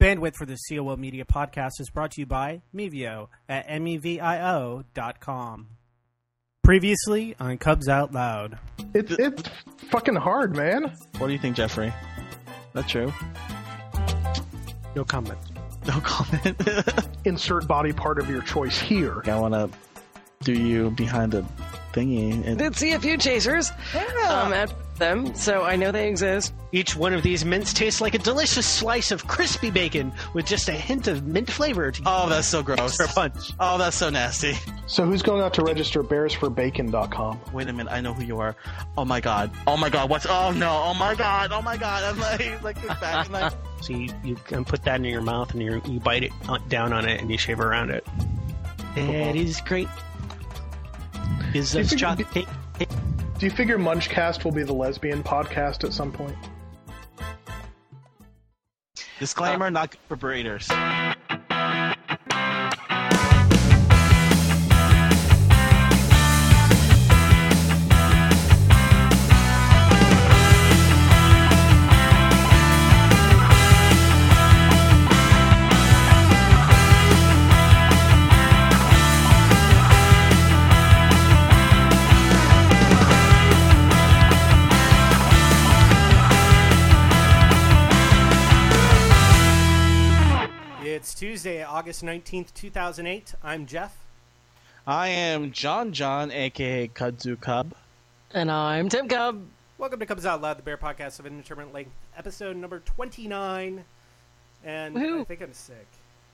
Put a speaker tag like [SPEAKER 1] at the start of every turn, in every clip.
[SPEAKER 1] Bandwidth for the COO Media Podcast is brought to you by Mevio at mevio.com. Previously on Cubs Out Loud.
[SPEAKER 2] It's fucking hard, man.
[SPEAKER 3] What do you think, Jeffrey? That true?
[SPEAKER 1] No comment.
[SPEAKER 3] No comment.
[SPEAKER 2] Insert body part of your choice here.
[SPEAKER 3] I want to do you behind the thingy. And...
[SPEAKER 4] Did see a few chasers at them, so I know they exist.
[SPEAKER 5] Each one of these mints tastes like a delicious slice of crispy bacon with just a hint of mint flavor.
[SPEAKER 3] Oh, that's so gross.
[SPEAKER 5] Extra punch.
[SPEAKER 3] Oh, that's so nasty.
[SPEAKER 2] So who's going out to register bearsforbacon.com?
[SPEAKER 3] Wait a minute, I know who you are. Oh my god. Oh my god, what's... Oh no, oh my god, oh my god. I'm like this back and like...
[SPEAKER 5] So you can put that in your mouth and you bite it down on it and you shave around it. That is great. Is this chocolate cake?
[SPEAKER 2] Do you figure Munchcast will be the lesbian podcast at some point?
[SPEAKER 3] Disclaimer, not good for breeders.
[SPEAKER 1] It's Tuesday, August 19th, 2008. I'm Jeff.
[SPEAKER 3] I am John, a.k.a. Kudzu Cub.
[SPEAKER 4] And I'm Tim Cub.
[SPEAKER 1] Welcome to Cubs Out Loud, the Bear Podcast of Indeterminate Length, episode number 29. And
[SPEAKER 4] Woo-hoo.
[SPEAKER 1] I think I'm sick.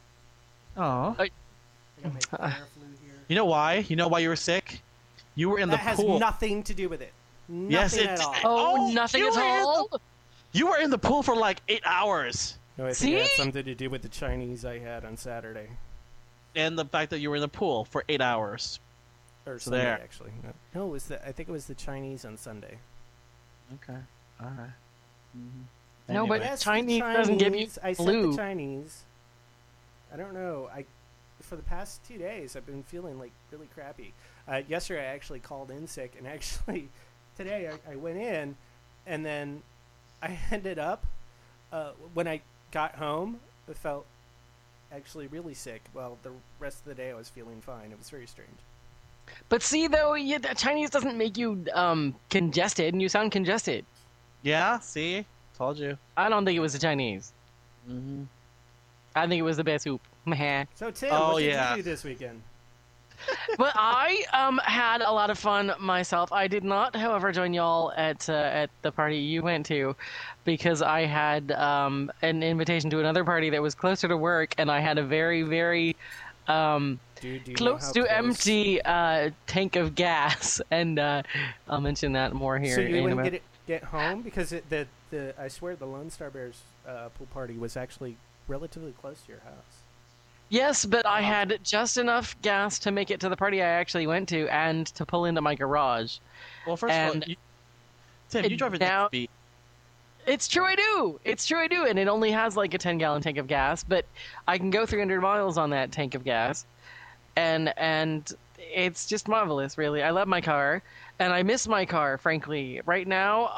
[SPEAKER 3] Oh.
[SPEAKER 1] I got my bear flu here.
[SPEAKER 3] You know why? You know why you were sick? You were in the
[SPEAKER 1] That
[SPEAKER 3] pool.
[SPEAKER 1] has nothing to do with it. Nothing
[SPEAKER 3] Yes, it
[SPEAKER 1] at all.
[SPEAKER 3] did.
[SPEAKER 4] Oh, nothing
[SPEAKER 3] you
[SPEAKER 4] at
[SPEAKER 3] were in
[SPEAKER 4] all?
[SPEAKER 3] You were in the pool for like 8 hours.
[SPEAKER 1] No, I think it had
[SPEAKER 4] See?
[SPEAKER 1] something to do with the Chinese I had on Saturday.
[SPEAKER 3] And the fact that you were in the pool for 8 hours.
[SPEAKER 1] Or
[SPEAKER 3] So
[SPEAKER 1] Sunday,
[SPEAKER 3] there.
[SPEAKER 1] actually. No, it was I think it was the Chinese on Sunday.
[SPEAKER 3] Okay. All right.
[SPEAKER 4] No, but
[SPEAKER 1] Yes, the
[SPEAKER 4] Chinese doesn't give you
[SPEAKER 1] I said
[SPEAKER 4] flu.
[SPEAKER 1] the Chinese. I don't know. For the past 2 days, I've been feeling like really crappy. Yesterday, I actually called in sick, and actually today I went in, and then I ended up when I got home, I felt actually really sick. Well, the rest of the day I was feeling fine. It was very strange.
[SPEAKER 4] But see, though, the Chinese doesn't make you congested, and you sound congested.
[SPEAKER 3] Yeah, see? Told you.
[SPEAKER 4] I don't think it was the Chinese.
[SPEAKER 3] Mm-hmm.
[SPEAKER 4] I think it was the bear soup. Meh.
[SPEAKER 1] So Tim,
[SPEAKER 3] Oh,
[SPEAKER 1] what did
[SPEAKER 3] yeah.
[SPEAKER 1] you do this weekend?
[SPEAKER 4] But I had a lot of fun myself. I did not, however, join y'all at the party you went to, because I had an invitation to another party that was closer to work, and I had a very, very
[SPEAKER 1] Do you know
[SPEAKER 4] close
[SPEAKER 1] how
[SPEAKER 4] to
[SPEAKER 1] close?
[SPEAKER 4] empty tank of gas, and I'll mention that more here.
[SPEAKER 1] So you
[SPEAKER 4] in a
[SPEAKER 1] wouldn't
[SPEAKER 4] minute.
[SPEAKER 1] get home because I swear the Lone Star Bears pool party was actually relatively close to your house.
[SPEAKER 4] Yes, but I had just enough gas to make it to the party I actually went to, and to pull into my garage.
[SPEAKER 3] Well, first of all,
[SPEAKER 4] And
[SPEAKER 3] Tim, you drive a
[SPEAKER 4] now-
[SPEAKER 3] next beat.
[SPEAKER 4] It's true, I do. It's true, I do. And it only has like a 10-gallon tank of gas, but I can go 300 miles on that tank of gas, and it's just marvelous, really. I love my car, and I miss my car, frankly. Right now,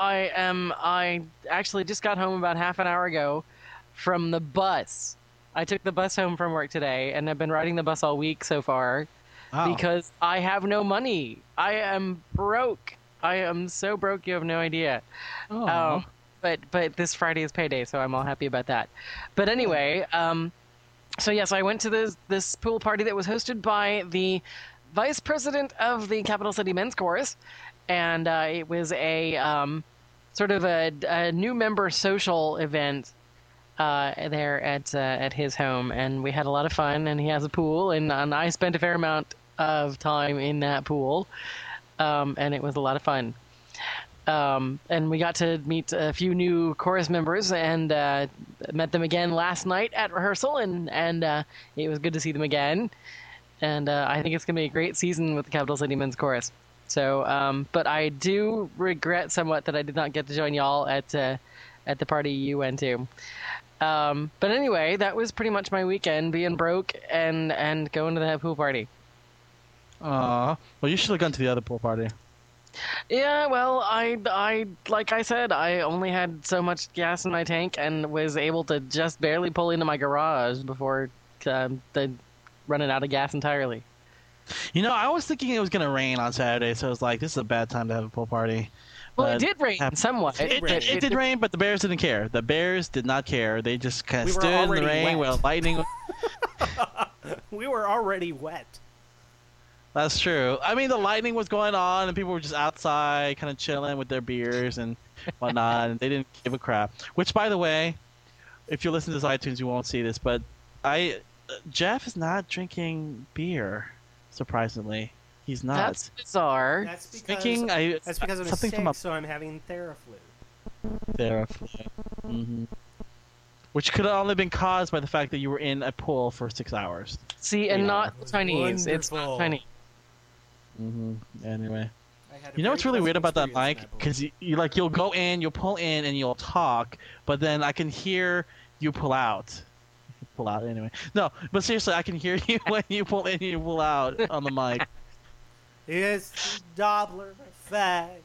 [SPEAKER 4] I actually just got home about half an hour ago from the bus. I took the bus home from work today, and I've been riding the bus all week so far
[SPEAKER 3] Wow.
[SPEAKER 4] because I have no money. I am broke. I am so broke, you have no idea.
[SPEAKER 3] Oh.
[SPEAKER 4] But this Friday is payday, so I'm all happy about that. But anyway, so yes, I went to this pool party that was hosted by the vice president of the Capital City Men's Chorus, and it was a sort of a new member social event there at his home, and we had a lot of fun. And he has a pool, and I spent a fair amount of time in that pool, and it was a lot of fun. And we got to meet a few new chorus members, and met them again last night at rehearsal, and it was good to see them again. And I think it's going to be a great season with the Capital City Men's Chorus. So, but I do regret somewhat that I did not get to join y'all at the party you went to. But anyway, that was pretty much my weekend, being broke and going to that pool party.
[SPEAKER 3] Aw. Well, you should have gone to the other pool party.
[SPEAKER 4] Yeah, well, like I said, I only had so much gas in my tank and was able to just barely pull into my garage before the running out of gas entirely.
[SPEAKER 3] I was thinking it was gonna rain on Saturday, so I was like, "This is a bad time to have a pool party."
[SPEAKER 4] Well, it
[SPEAKER 3] But
[SPEAKER 4] did rain somewhat.
[SPEAKER 3] it did rain, but the Bears didn't care. The Bears did not care. They just kind
[SPEAKER 1] We
[SPEAKER 3] of
[SPEAKER 1] were
[SPEAKER 3] stood in the
[SPEAKER 1] already
[SPEAKER 3] rain
[SPEAKER 1] wet.
[SPEAKER 3] while lightning.
[SPEAKER 1] We were already wet.
[SPEAKER 3] That's true. I mean, the lightning was going on, and people were just outside, kind of chilling with their beers and whatnot, and they didn't give a crap. Which, by the way, if you listen to this iTunes, you won't see this, but Jeff is not drinking beer. Surprisingly, he's not.
[SPEAKER 4] That's bizarre.
[SPEAKER 1] That's because
[SPEAKER 3] That's
[SPEAKER 1] I'm
[SPEAKER 3] something
[SPEAKER 1] sick,
[SPEAKER 3] from a
[SPEAKER 1] so I'm having Theraflu.
[SPEAKER 3] Theraflu. Which could have only been caused by the fact that you were in a pool for 6 hours.
[SPEAKER 4] See, and not
[SPEAKER 1] was
[SPEAKER 4] Chinese. It's
[SPEAKER 1] wonderful.
[SPEAKER 4] not Chinese.
[SPEAKER 3] Anyway.
[SPEAKER 1] I had a
[SPEAKER 3] You know
[SPEAKER 1] very
[SPEAKER 3] what's really weird
[SPEAKER 1] pleasant
[SPEAKER 3] about that
[SPEAKER 1] experience
[SPEAKER 3] mic?
[SPEAKER 1] in pool.
[SPEAKER 3] Because you'll go in, you'll pull in, and you'll talk, but then I can hear you pull out. Pull out anyway. No, but seriously, I can hear you when you pull in and you pull out on the mic.
[SPEAKER 1] It's the Doppler effect.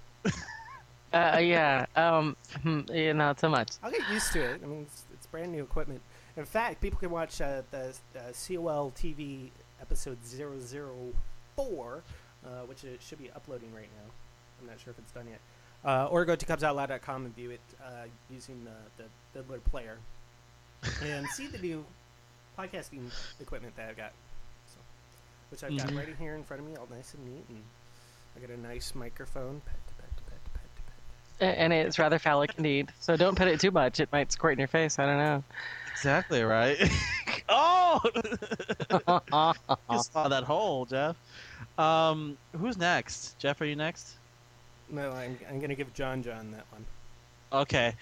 [SPEAKER 4] Yeah. Yeah, not so much.
[SPEAKER 1] I'll get used to it. I mean, it's brand new equipment. In fact, people can watch the COL TV episode 004, which it should be uploading right now. I'm not sure if it's done yet. Or go to cubsoutloud.com and view it using the Fiddler player and see the new podcasting equipment that I've got. So, which I've got right here in front of me, all nice and neat, and I got a nice microphone.
[SPEAKER 4] And it's rather phallic indeed. So don't pet it too much. It might squirt in your face. I don't know.
[SPEAKER 3] Exactly right. Oh! You saw that hole, Jeff. Who's next? Jeff, are you next?
[SPEAKER 1] No, I'm gonna give John that one.
[SPEAKER 3] Okay.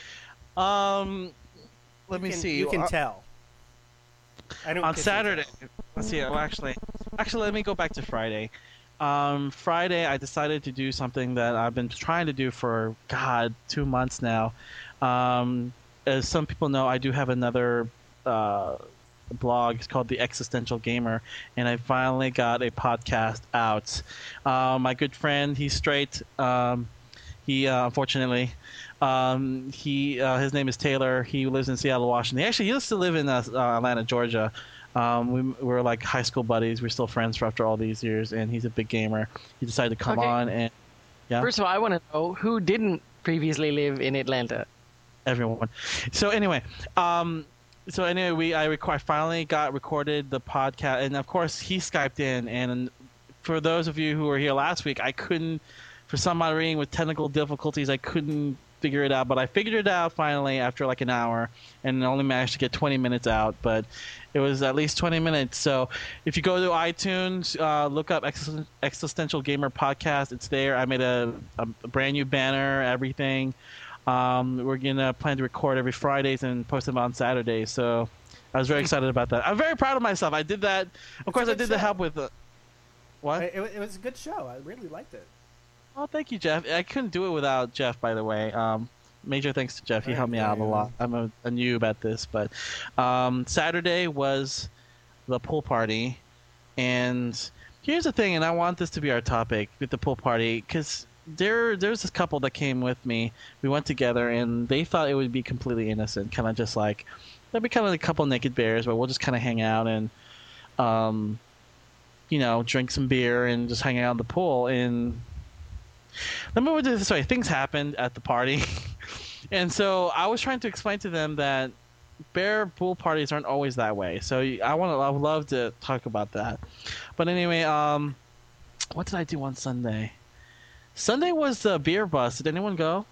[SPEAKER 3] Let me see.
[SPEAKER 1] You can tell. I don't
[SPEAKER 3] On
[SPEAKER 1] kiss and
[SPEAKER 3] Saturday.
[SPEAKER 1] tell.
[SPEAKER 3] Let's see. Well, actually, let me go back to Friday. Friday, I decided to do something that I've been trying to do for 2 months now. As some people know, I do have another blog. It's called The Existential Gamer, and I finally got a podcast out. My good friend, he's straight. He unfortunately, his name is Taylor. He lives in Seattle, Washington. He used to live in Atlanta, Georgia. We're like high school buddies. We're still friends for after all these years, and he's a big gamer. He decided to come on, and yeah.
[SPEAKER 4] First of all, I want to know who didn't previously live in Atlanta.
[SPEAKER 3] Everyone. So anyway, I finally got recorded the podcast, and of course he Skyped in. And for those of you who were here last week, I couldn't, for some odd reason with technical difficulties, I couldn't figure it out. But I figured it out finally after like an hour, and only managed to get 20 minutes out. But it was at least 20 minutes. So if you go to iTunes, look up Existential Gamer Podcast. It's there. I made a brand new banner, everything. We're gonna plan to record every Fridays and post them on Saturdays. So I was very excited about that. I'm very proud of myself. I did that. Of course, I did the help with what?
[SPEAKER 1] It was a good show. I really liked it.
[SPEAKER 3] Oh, thank you, Jeff. I couldn't do it without Jeff, by the way. Major thanks to Jeff. He helped me out a lot. I'm a noob at this, but Saturday was the pool party, and here's the thing, and I want this to be our topic with the pool party, because there's this couple that came with me. We went together, and they thought it would be completely innocent, kind of just like there'd be kind of a couple naked bears, but we'll just kind of hang out and drink some beer and just hang out in the pool. And let me do it this way: things happened at the party, and so I was trying to explain to them that bear pool parties aren't always that way. So I would love to talk about that. But anyway, what did I do on Sunday? Sunday was the beer bus. Did anyone go?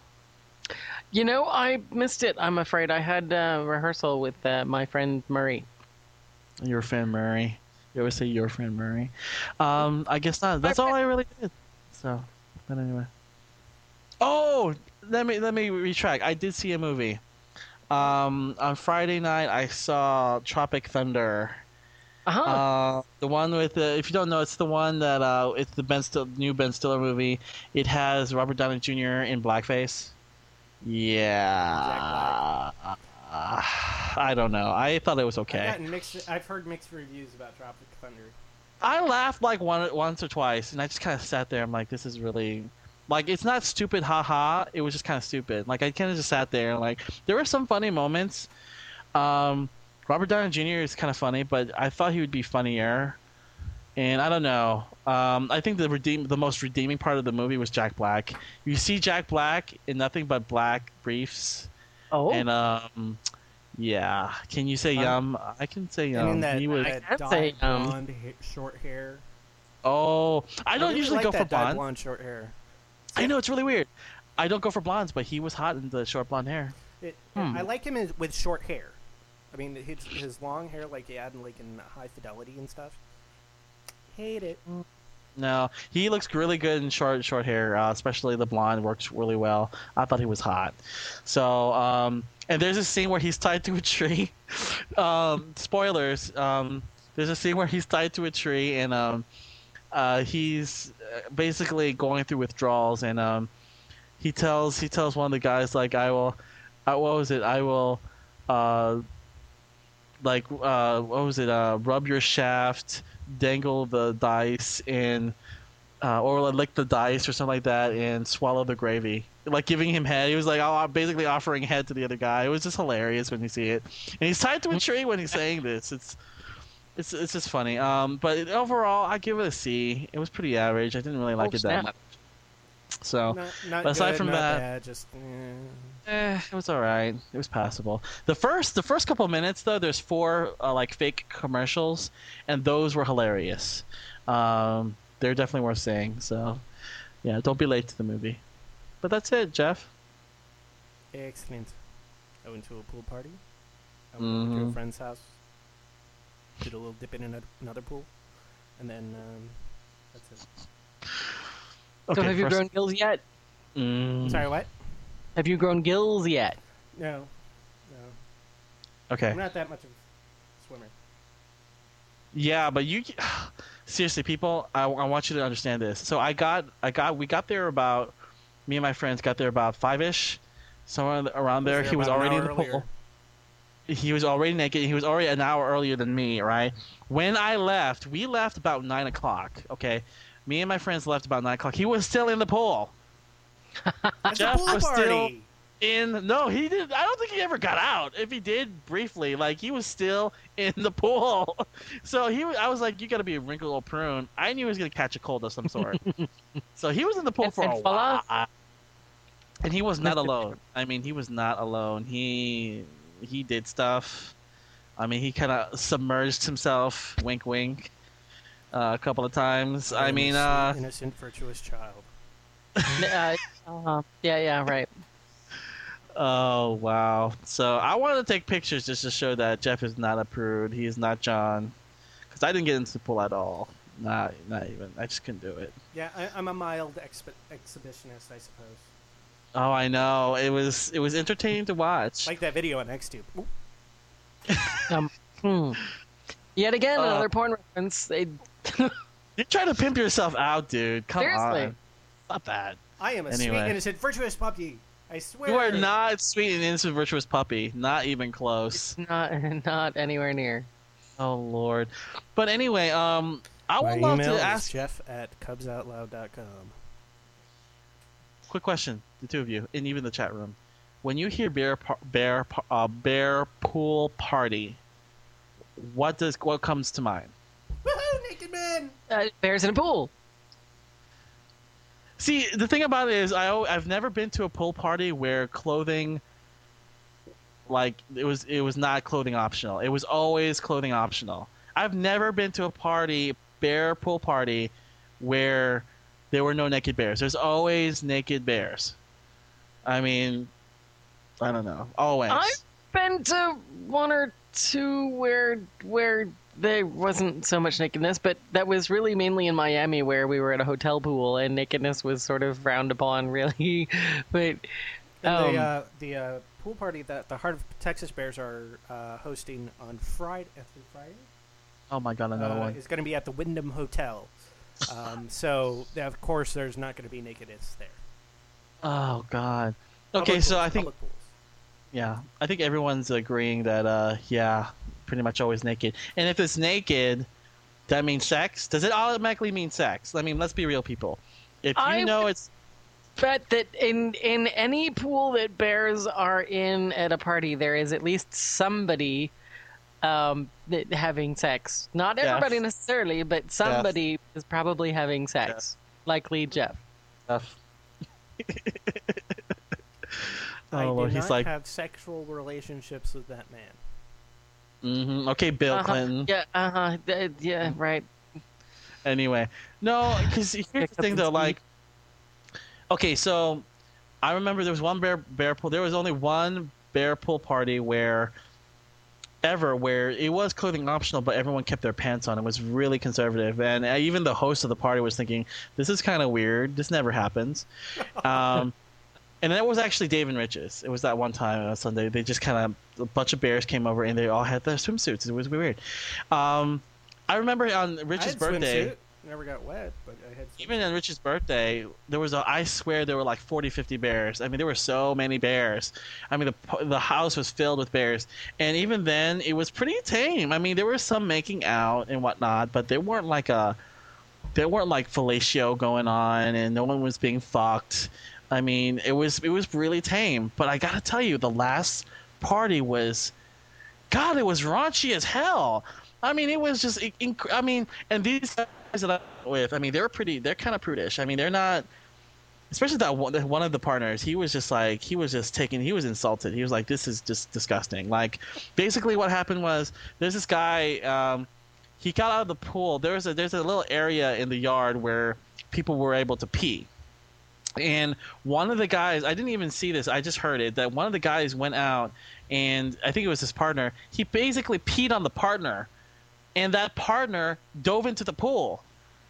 [SPEAKER 4] I missed it. I'm afraid I had rehearsal with my friend Murray.
[SPEAKER 3] Your friend Murray. You always say your friend Murray. I guess not. That's all I really did. So, but anyway. Oh, let me retract. I did see a movie. On Friday night, I saw Tropic Thunder. The one with if you don't know, it's the one that it's the new Ben Stiller movie. It has Robert Downey Jr. in blackface. Yeah. I don't know. I thought it was okay.
[SPEAKER 1] I've heard mixed reviews about Tropic Thunder.
[SPEAKER 3] I laughed like once or twice, and I just kind of sat there. I'm like, this is really, like, it's not stupid, haha. It was just kind of stupid. Like, I kind of just sat there, and like, there were some funny moments. Robert Downey Jr. is kind of funny, but I thought he would be funnier. And I don't know. I think the most redeeming part of the movie was Jack Black. You see Jack Black in nothing but black briefs.
[SPEAKER 4] Oh.
[SPEAKER 3] And yeah. Can you say yum? I can say yum.
[SPEAKER 1] I mean that,
[SPEAKER 3] He was.
[SPEAKER 1] that
[SPEAKER 4] I'd
[SPEAKER 1] dyed
[SPEAKER 4] say,
[SPEAKER 1] blonde short hair.
[SPEAKER 3] Oh, I don't
[SPEAKER 1] really
[SPEAKER 3] usually
[SPEAKER 1] like
[SPEAKER 3] go
[SPEAKER 1] that
[SPEAKER 3] for
[SPEAKER 1] dyed
[SPEAKER 3] blonde.
[SPEAKER 1] blonde short hair.
[SPEAKER 3] I know it's really weird. I don't go for blondes, but he was hot in the short blonde hair.
[SPEAKER 1] I like him with short hair. I mean, his long hair, like he had like in High Fidelity and stuff. Hate it.
[SPEAKER 3] No, he looks really good in short hair, especially the blonde works really well. I thought he was hot. So, and there's a scene where he's tied to a tree. Spoilers. There's a scene where he's tied to a tree, and he's basically going through withdrawals, and he tells one of the guys, like, what was it? I will, rub your shaft, dangle the dice, and or lick the dice or something like that, and swallow the gravy. Like giving him head. He was like basically offering head to the other guy. It was just hilarious when you see it. And he's tied to a tree when he's saying this. It's just funny. But overall, I give it a C. It was pretty average. I didn't really like it that much. So,
[SPEAKER 1] Not
[SPEAKER 3] but aside
[SPEAKER 1] good,
[SPEAKER 3] from
[SPEAKER 1] not
[SPEAKER 3] that,
[SPEAKER 1] bad, just
[SPEAKER 3] it was all right. It was passable. The first couple of minutes though, there's 4 like fake commercials, and those were hilarious. They're definitely worth seeing. So, yeah, don't be late to the movie. But that's it, Jeff.
[SPEAKER 1] excellent. I went to a pool party. I went to a friend's house. Did a little dip in another pool, and then that's it.
[SPEAKER 4] So have you grown gills yet?
[SPEAKER 1] Sorry, what?
[SPEAKER 4] Have you grown gills yet?
[SPEAKER 1] No.
[SPEAKER 3] Okay.
[SPEAKER 1] I'm not that much of a swimmer.
[SPEAKER 3] Yeah, but you seriously, people, I want you to understand this. So we got there about, me and my friends got there about 5-ish, somewhere around there. He was already in the pool. He was already naked. He was already an hour earlier than me, right? When I left, we left about 9 o'clock. Okay, me and my friends left about 9 o'clock. He was still in the pool.
[SPEAKER 1] Jeff was
[SPEAKER 3] still in. No, he did. I don't think he ever got out. If he did, briefly, like he was still in the pool. So I was like, you got to be a wrinkled old prune. I knew he was gonna catch a cold of some sort. So he was in the pool for a while. And he was not alone. I mean, he was not alone. He did stuff. I mean, he kind of submerged himself. Wink, wink. A couple of times. I mean,
[SPEAKER 1] innocent, virtuous child.
[SPEAKER 4] Yeah, right.
[SPEAKER 3] Oh, wow. So I wanted to take pictures just to show that Jeff is not a prude. He is not John. Because I didn't get into the pool at all. Not even. I just couldn't do it.
[SPEAKER 1] Yeah, I'm a mild exhibitionist, I suppose.
[SPEAKER 3] Oh, I know. It was entertaining to watch.
[SPEAKER 1] Like that video on XTube.
[SPEAKER 4] Yet again, another porn reference.
[SPEAKER 3] You're trying to pimp yourself out, dude. Come
[SPEAKER 4] Seriously.
[SPEAKER 3] on. Not bad.
[SPEAKER 1] I am a sweet, innocent, virtuous puppy. I swear.
[SPEAKER 3] You are not sweet and innocent, virtuous puppy. Not even close.
[SPEAKER 4] It's not anywhere near.
[SPEAKER 3] Oh, Lord. But anyway, I
[SPEAKER 1] My
[SPEAKER 3] would love
[SPEAKER 1] email
[SPEAKER 3] to
[SPEAKER 1] is
[SPEAKER 3] ask...
[SPEAKER 1] jeff@cubsoutloud.com.
[SPEAKER 3] Quick question, the two of you, and even the chat room. When you hear bear pool party, what comes to mind?
[SPEAKER 1] Woohoo, naked men!
[SPEAKER 4] Bears in a pool.
[SPEAKER 3] See, the thing about it is, I've never been to a pool party where clothing, like it was not clothing optional. It was always clothing optional. I've never been to a bear pool party, where there were no naked bears. There's always naked bears. I mean, I don't know. Always.
[SPEAKER 4] I've been to one or two where there wasn't so much nakedness, but that was really mainly in Miami, where we were at a hotel pool and nakedness was sort of frowned upon, really. But
[SPEAKER 1] the pool party that the Heart of Texas Bears are hosting on Friday.
[SPEAKER 3] Oh my God, another one.
[SPEAKER 1] Is going to be at the Wyndham Hotel. So of course there's not going to be nakedness there.
[SPEAKER 3] Oh God. Okay,
[SPEAKER 1] Public
[SPEAKER 3] so
[SPEAKER 1] pools,
[SPEAKER 3] I think
[SPEAKER 1] public pools.
[SPEAKER 3] yeah, I think everyone's agreeing that yeah, pretty much always naked. And if it's naked, that mean sex? Does it automatically mean sex? I mean, let's be real, people. If you
[SPEAKER 4] I
[SPEAKER 3] know it's
[SPEAKER 4] bet that in any pool that bears are in at a party, there is at least somebody having sex. Not everybody
[SPEAKER 3] Jeff.
[SPEAKER 4] necessarily, but somebody is probably having sex. Likely Jeff.
[SPEAKER 3] stuff.
[SPEAKER 1] I
[SPEAKER 3] Oh, well,
[SPEAKER 1] do
[SPEAKER 3] he's
[SPEAKER 1] not
[SPEAKER 3] like,
[SPEAKER 1] have sexual relationships with that man.
[SPEAKER 3] okay, Bill Clinton.
[SPEAKER 4] Yeah, right.
[SPEAKER 3] Anyway, no, because here's
[SPEAKER 4] Pick
[SPEAKER 3] the
[SPEAKER 4] up
[SPEAKER 3] thing
[SPEAKER 4] and
[SPEAKER 3] though,
[SPEAKER 4] speak.
[SPEAKER 3] like, okay, so I remember there was one bear pool. There was only one bear pool party where it was clothing optional, but everyone kept their pants on. It was really conservative, and even the host of the party was thinking, "This is kind of weird. This never happens." And that was actually Dave and Rich's. It was that one time on Sunday. They just kind of, a bunch of bears came over and they all had their swimsuits. It was weird. I remember on
[SPEAKER 1] I
[SPEAKER 3] Rich's
[SPEAKER 1] had
[SPEAKER 3] birthday,
[SPEAKER 1] swimsuit. Never got wet, but I had swimsuit.
[SPEAKER 3] even on Rich's birthday, I swear there were like 40, 50 bears. I mean, there were so many bears. I mean, the house was filled with bears. And even then, it was pretty tame. I mean, there was some making out and whatnot, but there weren't like fellatio going on and no one was being fucked. I mean, it was really tame. But I gotta tell you, the last party was, God, it was raunchy as hell. I mean, it was just, and these guys that I'm with, I mean, they're kind of prudish. I mean, they're not, especially that one of the partners, he was insulted. He was like, this is just disgusting. Like, basically what happened was, there's this guy, he got out of the pool. There's a little area in the yard where people were able to pee. And one of the guys, I didn't even see this, I just heard it, that one of the guys went out, and I think it was his partner, he basically peed on the partner, and that partner dove into the pool.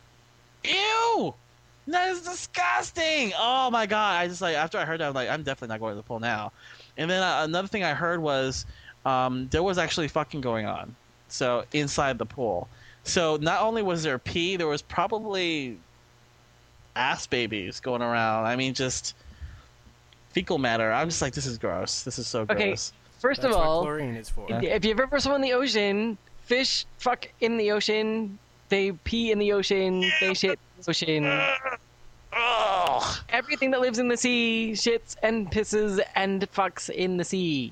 [SPEAKER 3] Ew! That is disgusting! Oh my god, I just, like, after I heard that, I'm like, I'm definitely not going to the pool now. And then another thing I heard was, there was actually fucking going on, so, inside the pool. So, not only was there pee, there was probably ass babies going around. I mean, just fecal matter. I'm just like, this is gross. This is so gross.
[SPEAKER 4] Okay, first
[SPEAKER 1] That's
[SPEAKER 4] of
[SPEAKER 1] what
[SPEAKER 4] all,
[SPEAKER 1] chlorine is for.
[SPEAKER 4] if you've ever swum in the ocean, fish fuck in the ocean, they pee in the ocean, they shit in the ocean.
[SPEAKER 3] Ugh.
[SPEAKER 4] Everything that lives in the sea shits and pisses and fucks in the sea.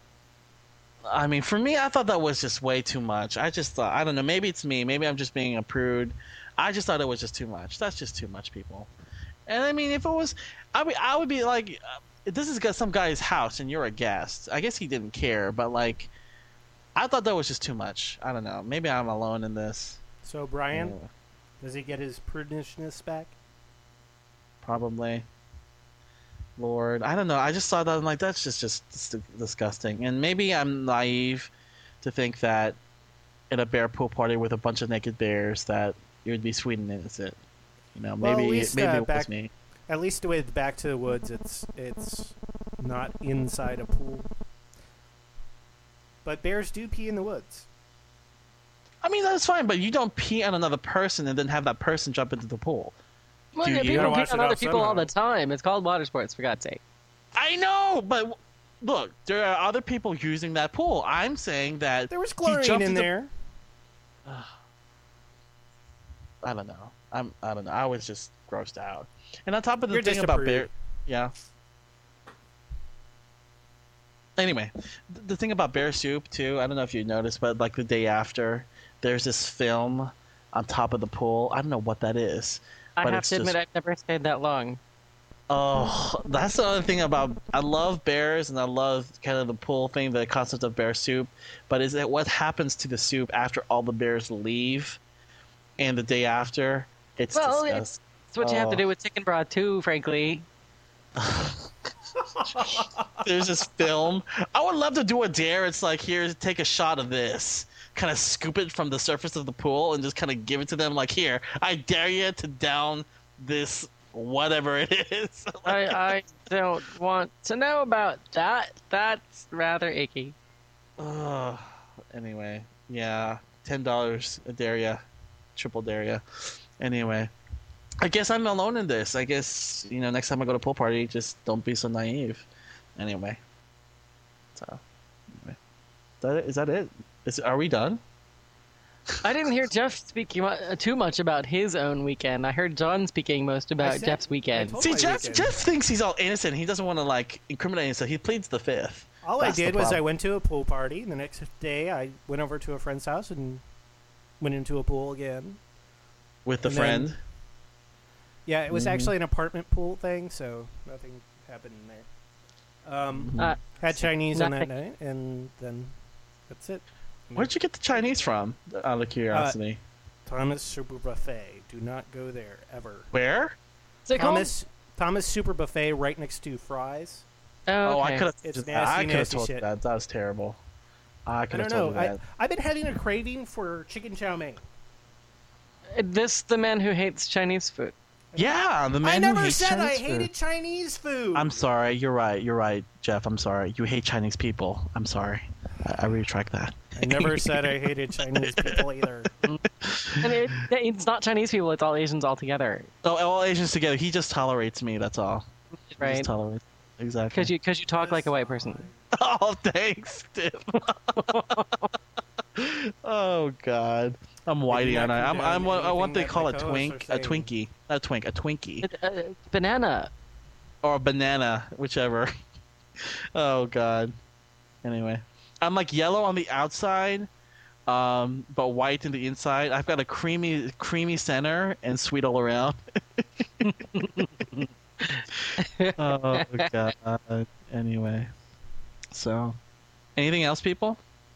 [SPEAKER 3] I mean, for me, I thought that was just way too much. I just thought, I don't know, maybe it's me. Maybe I'm just being a prude. I just thought it was just too much. That's just too much, people. And I mean, if it was, I would be like, this is some guy's house and you're a guest. I guess he didn't care, but like, I thought that was just too much. I don't know. Maybe I'm alone in this.
[SPEAKER 1] So, Brian,
[SPEAKER 3] Yeah,
[SPEAKER 1] does he get his prudishness back?
[SPEAKER 3] probably. Lord, I don't know. I just saw that. I'm like, that's just disgusting. And maybe I'm naive to think that in a bear pool party with a bunch of naked bears that it would be sweet and innocent. You know,
[SPEAKER 1] Well,
[SPEAKER 3] maybe
[SPEAKER 1] at least,
[SPEAKER 3] maybe it
[SPEAKER 1] back-
[SPEAKER 3] was me.
[SPEAKER 1] At least with Back to the Woods, it's not inside a pool. But bears do pee in the woods.
[SPEAKER 3] I mean, that's fine, but you don't pee on another person and then have that person jump into the pool.
[SPEAKER 4] Well,
[SPEAKER 3] Do
[SPEAKER 4] yeah,
[SPEAKER 3] you?
[SPEAKER 4] people
[SPEAKER 1] Gotta
[SPEAKER 4] pee
[SPEAKER 1] wash
[SPEAKER 4] on
[SPEAKER 1] it
[SPEAKER 4] other
[SPEAKER 1] off
[SPEAKER 4] people all
[SPEAKER 1] somehow.
[SPEAKER 4] the time. It's called water sports, for God's sake.
[SPEAKER 3] I know, but look, there are other people using that pool. I'm saying that
[SPEAKER 1] There was
[SPEAKER 3] he
[SPEAKER 1] chlorine
[SPEAKER 3] jumped
[SPEAKER 1] in
[SPEAKER 3] into-
[SPEAKER 1] there.
[SPEAKER 3] I don't know. I don't know. I was just grossed out. And on top of the
[SPEAKER 1] You're
[SPEAKER 3] thing
[SPEAKER 1] just a
[SPEAKER 3] about
[SPEAKER 1] prude.
[SPEAKER 3] bear, yeah. Anyway, the thing about bear soup too. I don't know if you noticed, but like the day after, there's this film on top of the pool. I don't know what that is.
[SPEAKER 4] I
[SPEAKER 3] But
[SPEAKER 4] have
[SPEAKER 3] it's
[SPEAKER 4] to admit,
[SPEAKER 3] just-
[SPEAKER 4] I've never stayed that long.
[SPEAKER 3] Oh, that's the other thing about. I love bears and I love kind of the pool thing, the concept of bear soup. But is it what happens to the soup after all the bears leave, and the day after? It's
[SPEAKER 4] Well,
[SPEAKER 3] disgusting.
[SPEAKER 4] it's what you have to
[SPEAKER 3] Oh.
[SPEAKER 4] do with chicken broth too, frankly.
[SPEAKER 3] There's this film. I would love to do a dare. It's like, here, take a shot of this. Kind of scoop it from the surface of the pool and just kind of give it to them. Like, here, I dare you to down this whatever it is.
[SPEAKER 4] I don't want to know about that. That's rather icky.
[SPEAKER 3] Ugh. Anyway, yeah, $10 a Daria, triple Daria. Anyway, I guess I'm alone in this. I guess next time I go to pool party, just don't be so naive. Anyway, so anyway, is that it? Are we done?
[SPEAKER 4] I didn't hear Jeff speaking too much about his own weekend. I heard John speaking most about
[SPEAKER 1] said-
[SPEAKER 4] Jeff's weekend.
[SPEAKER 1] I told
[SPEAKER 3] See,
[SPEAKER 1] my
[SPEAKER 3] Jeff
[SPEAKER 1] weekend.
[SPEAKER 3] thinks he's all innocent. He doesn't want to like incriminate himself. He pleads the fifth.
[SPEAKER 1] All
[SPEAKER 3] That's
[SPEAKER 1] I
[SPEAKER 3] the
[SPEAKER 1] did was I
[SPEAKER 3] problem.
[SPEAKER 1] went to a pool party. The next day, I went over to a friend's house and went into a pool again.
[SPEAKER 3] with the
[SPEAKER 1] And then-
[SPEAKER 3] friend.
[SPEAKER 1] Yeah, it was
[SPEAKER 3] Mm-hmm.
[SPEAKER 1] actually an apartment pool thing, so nothing happened in there. Had Chinese on that
[SPEAKER 4] Nothing.
[SPEAKER 1] night, and then that's it.
[SPEAKER 3] Where'd you get the Chinese from? Out of curiosity.
[SPEAKER 1] Thomas Super Buffet. Do not go there ever.
[SPEAKER 3] Where?
[SPEAKER 4] Is it called?
[SPEAKER 1] Thomas Super Buffet, right next to Fry's.
[SPEAKER 3] Oh, I
[SPEAKER 4] okay.
[SPEAKER 3] could have.
[SPEAKER 1] It's nasty,
[SPEAKER 3] I could have
[SPEAKER 1] nasty
[SPEAKER 3] told
[SPEAKER 1] shit.
[SPEAKER 3] you that. That was terrible. I
[SPEAKER 1] I
[SPEAKER 3] could
[SPEAKER 1] don't
[SPEAKER 3] have told
[SPEAKER 1] know.
[SPEAKER 3] you that.
[SPEAKER 1] I've been having a craving for chicken chow mein.
[SPEAKER 4] This the man who hates Chinese food.
[SPEAKER 3] Yeah, the man
[SPEAKER 1] I
[SPEAKER 3] who
[SPEAKER 1] never
[SPEAKER 3] hates
[SPEAKER 1] said I
[SPEAKER 3] Chinese food.
[SPEAKER 1] hated Chinese food.
[SPEAKER 3] I'm sorry. You're right. You're right, Jeff. I'm sorry. You hate Chinese people. I'm sorry. I retract that.
[SPEAKER 1] I never said I hated Chinese people either.
[SPEAKER 4] And it's not Chinese people, it's all Asians altogether.
[SPEAKER 3] Oh, all Asians together. He just tolerates me. That's all. He
[SPEAKER 4] Right.
[SPEAKER 3] just tolerates. Exactly.
[SPEAKER 4] Because you talk like a white person.
[SPEAKER 3] Oh, thanks, Tim. Oh God, I'm whitey,
[SPEAKER 1] not
[SPEAKER 3] aren't I? I'm
[SPEAKER 1] condone
[SPEAKER 3] what they
[SPEAKER 1] anything
[SPEAKER 3] call a
[SPEAKER 1] that my co-hosts
[SPEAKER 3] twink,
[SPEAKER 1] are
[SPEAKER 3] a twinkie, not a twink, a twinkie,
[SPEAKER 4] Banana.
[SPEAKER 3] or a banana, whichever. Oh God. Anyway, I'm like yellow on the outside, but white in the inside. I've got a creamy center and sweet all around. Oh God. Anyway, so anything else, people?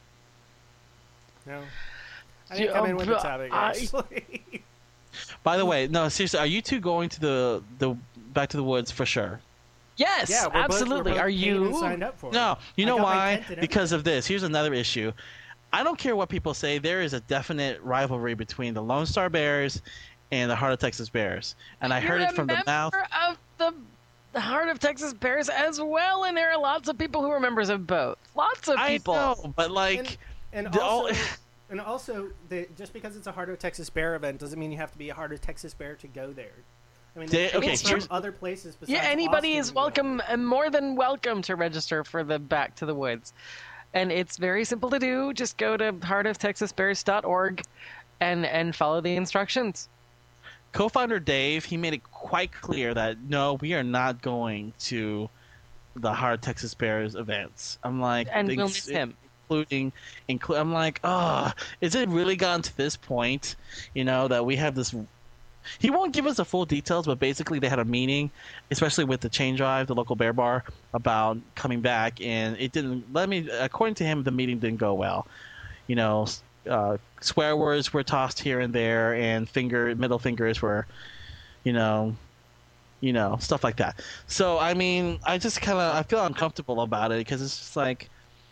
[SPEAKER 1] No. I didn't come in with the
[SPEAKER 4] Yeah,
[SPEAKER 1] topic,
[SPEAKER 4] I-
[SPEAKER 1] actually.
[SPEAKER 3] By the way, no, seriously, are you two going to the Back to the Woods for sure?
[SPEAKER 4] Yes,
[SPEAKER 1] Yeah, we're both-
[SPEAKER 4] absolutely.
[SPEAKER 1] we're both
[SPEAKER 4] Are
[SPEAKER 1] paid and
[SPEAKER 4] you?
[SPEAKER 1] signed up for it.
[SPEAKER 3] No, you
[SPEAKER 1] I
[SPEAKER 3] know
[SPEAKER 1] got my
[SPEAKER 3] why?
[SPEAKER 1] tent and
[SPEAKER 3] Because of this. Here's another issue. I don't care what people say. There is a definite rivalry between the Lone Star Bears and the Heart of Texas Bears, and I
[SPEAKER 4] You're
[SPEAKER 3] heard it
[SPEAKER 4] a
[SPEAKER 3] from the mouth.
[SPEAKER 4] member of the Heart of Texas Bears as well, and there are lots of people who are members of both. Lots of people.
[SPEAKER 3] I know, but like,
[SPEAKER 1] And
[SPEAKER 3] the-
[SPEAKER 1] also, and also just because it's a Heart of Texas Bear event doesn't mean you have to be a Heart of Texas Bear to go there. I mean, there's
[SPEAKER 3] okay,
[SPEAKER 1] people
[SPEAKER 3] here's-
[SPEAKER 1] from other places besides
[SPEAKER 4] Yeah, anybody
[SPEAKER 1] Austin
[SPEAKER 4] is
[SPEAKER 1] who go.
[SPEAKER 4] welcome, and more than welcome to register for the Back to the Woods. And it's very simple to do. Just go to heartoftexasbears.org and follow the instructions.
[SPEAKER 3] co-founder Dave, he made it quite clear that no, we are not going to the Heart of Texas Bears events. I'm like,
[SPEAKER 4] And we'll miss him.
[SPEAKER 3] I'm like, oh, is it really gotten to this point? You know, that we have this. He won't give us the full details, but basically they had a meeting, especially with the Chain Drive, the local bear bar, about coming back, and it didn't. According to him, the meeting didn't go well. You know, swear words were tossed here and there, and middle fingers were, you know, stuff like that. So I mean, I feel uncomfortable about it because it's just like,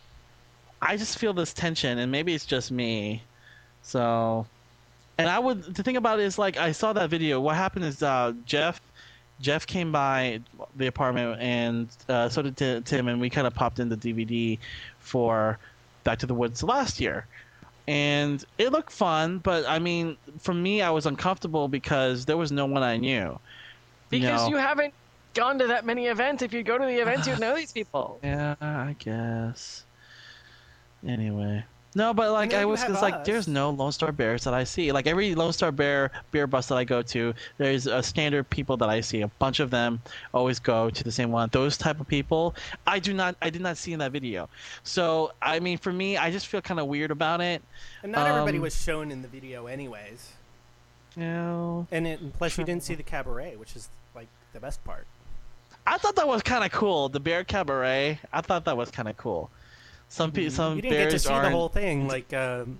[SPEAKER 3] I just feel this tension, and maybe it's just me. So, and the thing about it is, like, I saw that video. What happened is Jeff came by the apartment, and so did Tim, and we kind of popped in the DVD for Back to the Woods last year. And it looked fun, but I mean, for me, I was uncomfortable because there was no one I knew.
[SPEAKER 4] Because
[SPEAKER 3] know?
[SPEAKER 4] you haven't gone to that many events. If you go to the events, you'd know these people.
[SPEAKER 3] Yeah, I guess. Anyway. No, but like,
[SPEAKER 1] And then
[SPEAKER 3] I
[SPEAKER 1] you
[SPEAKER 3] was
[SPEAKER 1] have
[SPEAKER 3] just like,
[SPEAKER 1] us.
[SPEAKER 3] there's no Lone Star Bears that I see. Like, every Lone Star beer bus that I go to, there's a standard people that I see. A bunch of them always go to the same one. Those type of people, I did not see in that video. So, I mean, for me, I just feel kind of weird about it.
[SPEAKER 1] And not everybody was shown in the video, anyways.
[SPEAKER 3] You know,
[SPEAKER 1] And plus, you didn't see the cabaret, which is like the best part.
[SPEAKER 3] I thought that was kind of cool. The Bear Cabaret, I thought that was kind of cool. Some
[SPEAKER 1] You didn't get
[SPEAKER 3] bears
[SPEAKER 1] to see the
[SPEAKER 3] aren't.
[SPEAKER 1] whole thing, like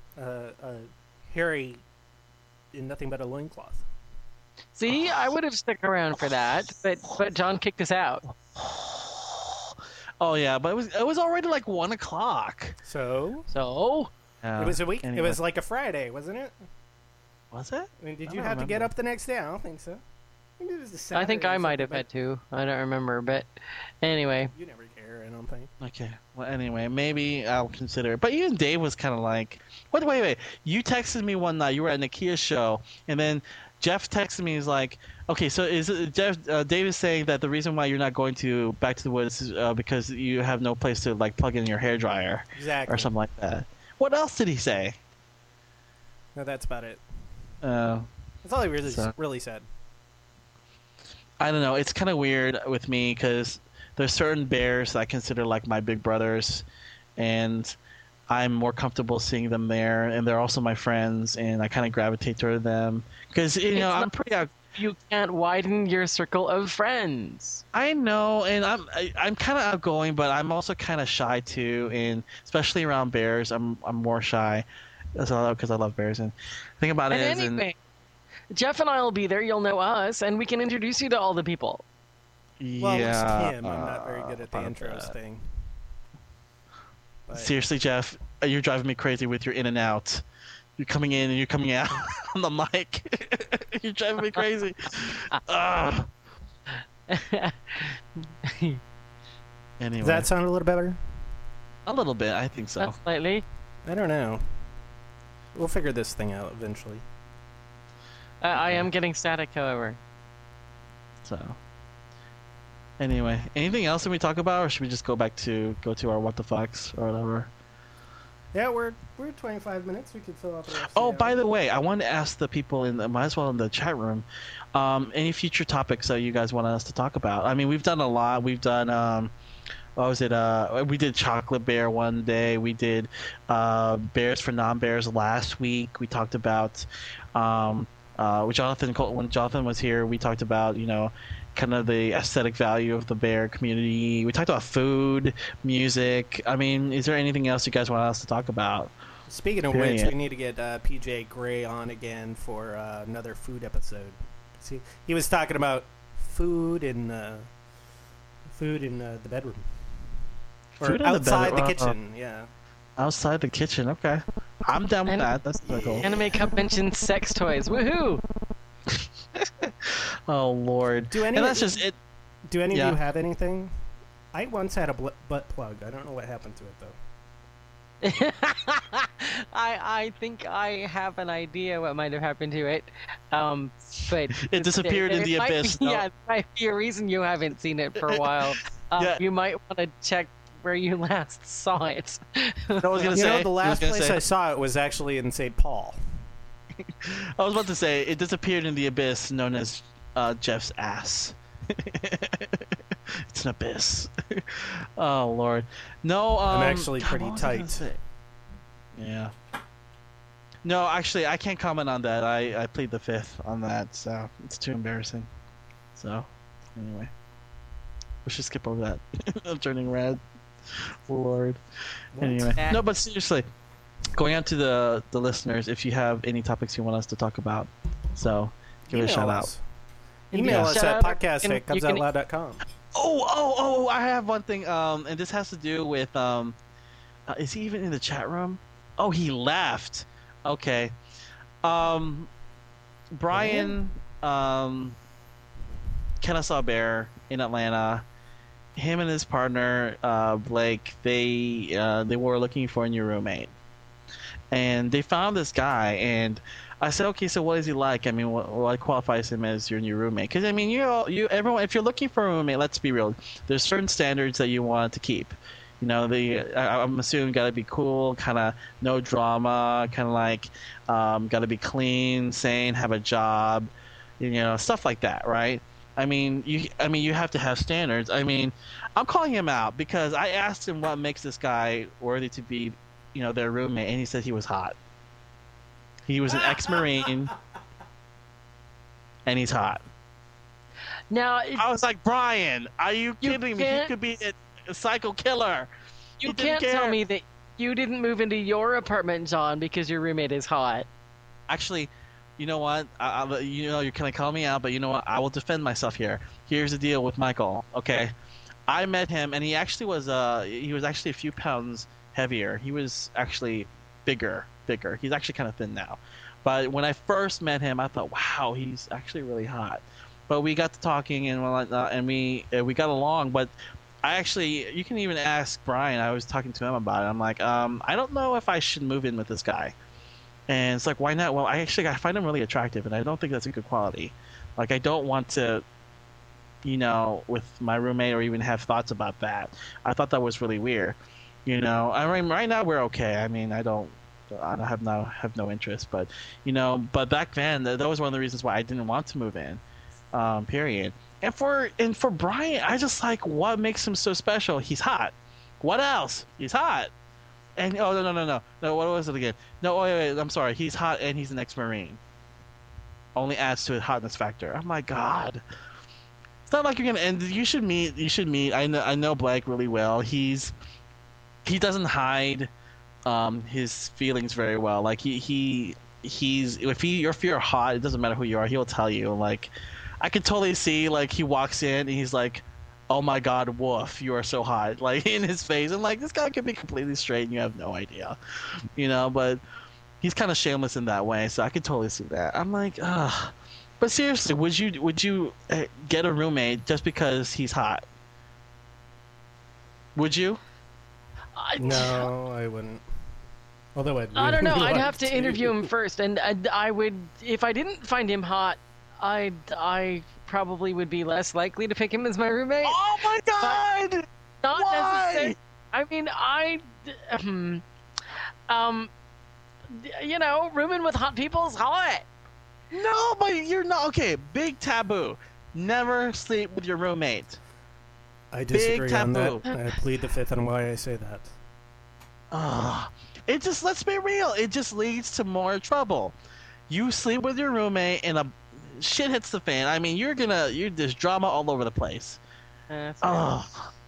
[SPEAKER 1] Harry in nothing but a loincloth.
[SPEAKER 4] See, I would have stuck around for that, but John kicked us out.
[SPEAKER 3] Oh yeah, but it was already like 1 o'clock.
[SPEAKER 1] So
[SPEAKER 4] So
[SPEAKER 3] Yeah,
[SPEAKER 1] it was a week.
[SPEAKER 3] anyway.
[SPEAKER 1] It was like a Friday, wasn't it?
[SPEAKER 3] Was it?
[SPEAKER 1] I mean, did
[SPEAKER 3] I
[SPEAKER 1] you
[SPEAKER 3] don't
[SPEAKER 1] have to get
[SPEAKER 3] remember.
[SPEAKER 1] up the next day? I don't think so. I think it was the
[SPEAKER 4] I think
[SPEAKER 1] Saturday
[SPEAKER 4] I
[SPEAKER 1] or
[SPEAKER 4] might have
[SPEAKER 1] something,
[SPEAKER 4] had to. I don't remember, but anyway.
[SPEAKER 1] but You never care, I don't think.
[SPEAKER 3] Okay. Well, anyway, maybe I'll consider it. But even Dave was kind of like, wait. You texted me one night. You were at Nakia's show, and then Jeff texted me. He's like, okay, so is it Jeff? Dave is saying that the reason why you're not going to Back to the Woods is because you have no place to like plug in your hair dryer
[SPEAKER 1] Exactly.
[SPEAKER 3] or something like that. What else did he say?
[SPEAKER 1] No, that's about it.
[SPEAKER 3] Uh,
[SPEAKER 1] That's all he really
[SPEAKER 3] So-
[SPEAKER 1] really said.
[SPEAKER 3] I don't know. It's kind of weird with me because there's certain bears that I consider like my big brothers, and I'm more comfortable seeing them there, and they're also my friends, and I kind of gravitate toward them because
[SPEAKER 4] It's
[SPEAKER 3] I'm
[SPEAKER 4] not-
[SPEAKER 3] pretty.
[SPEAKER 4] You can't widen your circle of friends.
[SPEAKER 3] I know, and I'm kind of outgoing, but I'm also kind of shy too, and especially around bears, I'm more shy. That's all because I love bears. And the thing about it
[SPEAKER 4] And
[SPEAKER 3] is,
[SPEAKER 4] anyway, Jeff and I will be there. You'll know us, and we can introduce you to all the people.
[SPEAKER 1] Well,
[SPEAKER 3] yeah,
[SPEAKER 1] it's him. I'm not very good at the
[SPEAKER 3] about
[SPEAKER 1] intros
[SPEAKER 3] that.
[SPEAKER 1] thing. But
[SPEAKER 3] Seriously, Jeff, you're driving me crazy with your in and out. You're coming in and you're coming out on the mic. You're driving me crazy. Ugh. Anyway,
[SPEAKER 1] does that sound a little better?
[SPEAKER 3] a little bit, I think so.
[SPEAKER 4] Slightly.
[SPEAKER 1] I don't know. We'll figure this thing out eventually.
[SPEAKER 4] I am getting static, however.
[SPEAKER 3] So, anyway, anything else that we talk about, or should we just go to our what the fucks or whatever?
[SPEAKER 1] Yeah, we're at 25 minutes. We could fill out the rest.
[SPEAKER 3] Oh,
[SPEAKER 1] of
[SPEAKER 3] by the way, I wanted to ask the people might as well in the chat room, any future topics that you guys want us to talk about. I mean, we've done a lot. We've done, what was it? We did Chocolate Bear one day. We did Bears for Non-Bears last week. We talked about, with Jonathan. When Jonathan was here, we talked about, kind of the aesthetic value of the bear community. We talked about food, music. I mean, is there anything else you guys want us to talk about?
[SPEAKER 1] Speaking of
[SPEAKER 3] Period.
[SPEAKER 1] which, we need to get PJ Gray on again for another food episode. See, he was talking about food in the bedroom, or
[SPEAKER 3] Food in the
[SPEAKER 1] outside the
[SPEAKER 3] bedroom,
[SPEAKER 1] kitchen. Yeah.
[SPEAKER 3] Outside the kitchen, okay. I'm down with
[SPEAKER 4] And-
[SPEAKER 3] that. That's the goal.
[SPEAKER 4] Anime Cup mentioned sex toys. Woohoo!
[SPEAKER 3] Oh Lord.
[SPEAKER 1] Do any
[SPEAKER 3] And
[SPEAKER 1] of
[SPEAKER 3] that's just it.
[SPEAKER 1] Do any
[SPEAKER 3] Yeah.
[SPEAKER 1] of you have anything? I once had a butt plug. I don't know what happened to it though.
[SPEAKER 4] I think I have an idea what might have happened to it, but
[SPEAKER 3] It disappeared in
[SPEAKER 4] there
[SPEAKER 3] the
[SPEAKER 4] might
[SPEAKER 3] abyss.
[SPEAKER 4] Be,
[SPEAKER 3] No.
[SPEAKER 4] Yeah, there might be a reason you haven't seen it for a while.
[SPEAKER 3] Yeah.
[SPEAKER 4] You might want to check where you last saw it.
[SPEAKER 3] I was gonna
[SPEAKER 1] You
[SPEAKER 3] say.
[SPEAKER 1] know, the last place I saw it was actually in St. Paul.
[SPEAKER 3] I was about to say it disappeared in the abyss known as Jeff's ass. It's an abyss. Oh Lord. No.
[SPEAKER 1] I'm actually
[SPEAKER 3] God,
[SPEAKER 1] pretty
[SPEAKER 3] what was I gonna
[SPEAKER 1] tight.
[SPEAKER 3] say? Yeah. No, actually, I can't comment on that. I plead the fifth on that, so it's too embarrassing. So, anyway, we should skip over that. I'm turning red. Lord. Anyway,
[SPEAKER 4] Eh.
[SPEAKER 3] no, but seriously, going on to the listeners, if you have any topics you want us to talk about, so give it a shout out.
[SPEAKER 1] Email us
[SPEAKER 4] Shout
[SPEAKER 1] at
[SPEAKER 4] out,
[SPEAKER 1] podcast at
[SPEAKER 4] you can-
[SPEAKER 1] comesoutloud.com.
[SPEAKER 3] Oh! I have one thing. And this has to do with is he even in the chat room? Oh, he left. Okay. Brian, Kennesaw Bear in Atlanta. Him and his partner, Blake, they were looking for a new roommate, and they found this guy. And I said, okay, so what is he like? I mean, what qualifies him as your new roommate? Because I mean, everyone, if you're looking for a roommate, let's be real. There's certain standards that you want to keep. I'm assuming got to be cool, kind of no drama, kind of like got to be clean, sane, have a job, stuff like that, right? I mean, you have to have standards. I mean, I'm calling him out because I asked him what makes this guy worthy to be, their roommate, and he said he was hot. He was an ex-Marine, and he's hot.
[SPEAKER 4] Now,
[SPEAKER 3] I was like, Brian, are you
[SPEAKER 4] You
[SPEAKER 3] kidding me? He
[SPEAKER 4] can't-
[SPEAKER 3] could be a psycho killer.
[SPEAKER 4] you
[SPEAKER 3] He didn't
[SPEAKER 4] can't tell
[SPEAKER 3] care.
[SPEAKER 4] me that you didn't move into your apartment, John, because your roommate is hot.
[SPEAKER 3] Actually, you know what? You're gonna call me out, but you know what? I will defend myself here. Here's the deal with Michael. Okay, I met him, and he actually was actually a few pounds heavier. He was actually bigger. He's actually kind of thin now. But when I first met him, I thought, wow, he's actually really hot. But we got to talking and whatnot, and we got along. But you can even ask Brian. I was talking to him about it. I'm like, I don't know if I should move in with this guy. And it's like, why not? Well, I find him really attractive, and I don't think that's a good quality. Like, I don't want to, with my roommate or even have thoughts about that. I thought that was really weird. I mean, right now we're okay. I mean, I don't I have no interest. But but back then that was one of the reasons why I didn't want to move in. Period. And for Brian, I just like what makes him so special. He's hot. What else? He's hot. And no. What was it again? No, wait. I'm sorry. He's hot and he's an ex-Marine. Only adds to his hotness factor. Oh my God. It's not like you're gonna. And you should meet. I know Blake really well. He doesn't hide his feelings very well. Like he's if you're hot, it doesn't matter who you are. He'll tell you. Like I could totally see like he walks in and he's like, "Oh my God, woof, you are so hot!" Like in his face, and like this guy could be completely straight and you have no idea, But he's kind of shameless in that way, so I could totally see that. I'm like, ugh. But seriously, would you get a roommate just because he's hot? Would you?
[SPEAKER 1] No, I wouldn't. Although
[SPEAKER 4] I don't know. I'd have to
[SPEAKER 1] to
[SPEAKER 4] interview him first, and I would, if I didn't find him hot, I probably would be less likely to pick him as my roommate.
[SPEAKER 3] Oh my God!
[SPEAKER 4] Not
[SPEAKER 3] Why?
[SPEAKER 4] necessarily. I mean, rooming with hot people is hot.
[SPEAKER 3] No, but you're not okay. Big taboo. Never sleep with your roommate.
[SPEAKER 1] I disagree on that.
[SPEAKER 3] taboo.
[SPEAKER 1] I plead the fifth on why I say that.
[SPEAKER 3] It just, let's be real, it just leads to more trouble. You sleep with your roommate and shit hits the fan. I mean, there's drama all over the place.
[SPEAKER 4] That's right.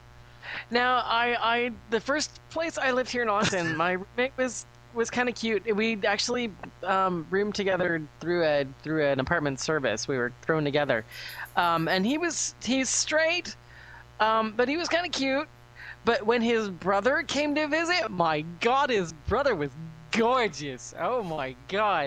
[SPEAKER 4] Now, the first place I lived here in Austin, my roommate was kind of cute. We actually roomed together through an apartment service. We were thrown together, and he's straight, but he was kind of cute. But when his brother came to visit, my God, his brother was gorgeous. Oh my God.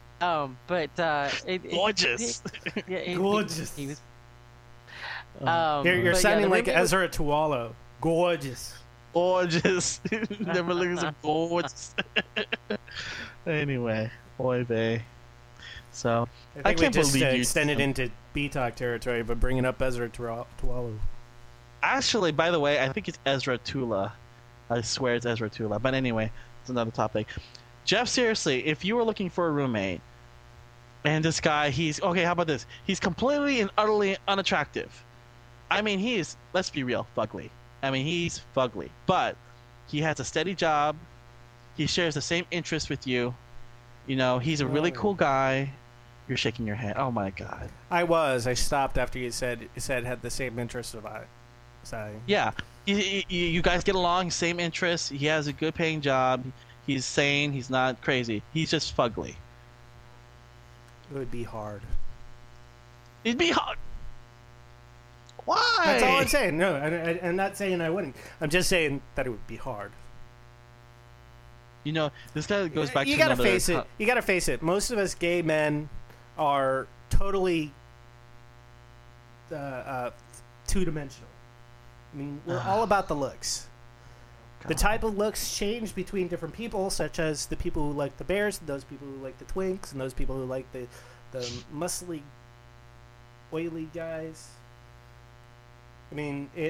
[SPEAKER 3] Gorgeous.
[SPEAKER 1] Gorgeous.
[SPEAKER 4] He was.
[SPEAKER 1] You're
[SPEAKER 4] but
[SPEAKER 1] sounding
[SPEAKER 4] the
[SPEAKER 1] like
[SPEAKER 4] roommate was-
[SPEAKER 1] Ezra Tualo. Gorgeous.
[SPEAKER 3] Gorgeous. Never looks so gorgeous. Anyway, oy vey. So
[SPEAKER 1] I
[SPEAKER 3] I
[SPEAKER 1] think
[SPEAKER 3] can't
[SPEAKER 1] we just
[SPEAKER 3] believe you
[SPEAKER 1] extended into B-Talk territory, but bringing up Ezra Tualo.
[SPEAKER 3] Actually, by the way, I think it's Ezra Tula. I swear it's Ezra Tula. But anyway, it's another topic. Jeff, seriously, if you were looking for a roommate, and this guy, okay, how about this? He's completely and utterly unattractive. I mean, let's be real, fugly. I mean, he's fugly. But he has a steady job. He shares the same interests with you. He's a really cool guy. You're shaking your head. Oh, my God.
[SPEAKER 1] I stopped after you said had the same interests of I. So.
[SPEAKER 3] Yeah. You guys get along, same interests. He has a good paying job. He's sane. He's not crazy. He's just fugly.
[SPEAKER 1] It would be hard.
[SPEAKER 3] It'd be hard. Why?
[SPEAKER 1] That's all I'm saying. No, I'm not saying I wouldn't. I'm just saying that it would be hard.
[SPEAKER 3] This guy goes back
[SPEAKER 1] You
[SPEAKER 3] to
[SPEAKER 1] gotta
[SPEAKER 3] another...
[SPEAKER 1] face it. You gotta face it. Most of us gay men are totally two-dimensional. I mean, we're all about the looks. The type of looks change between different people, such as the people who like the bears, and those people who like the twinks, and those people who like the muscly, oily guys. I mean, you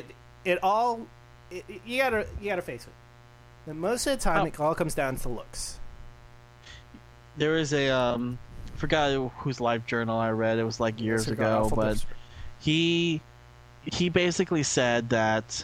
[SPEAKER 1] gotta face it. And most of the time, it all comes down to looks.
[SPEAKER 3] There is I forgot whose life journal I read. It was like years ago, but he basically said that,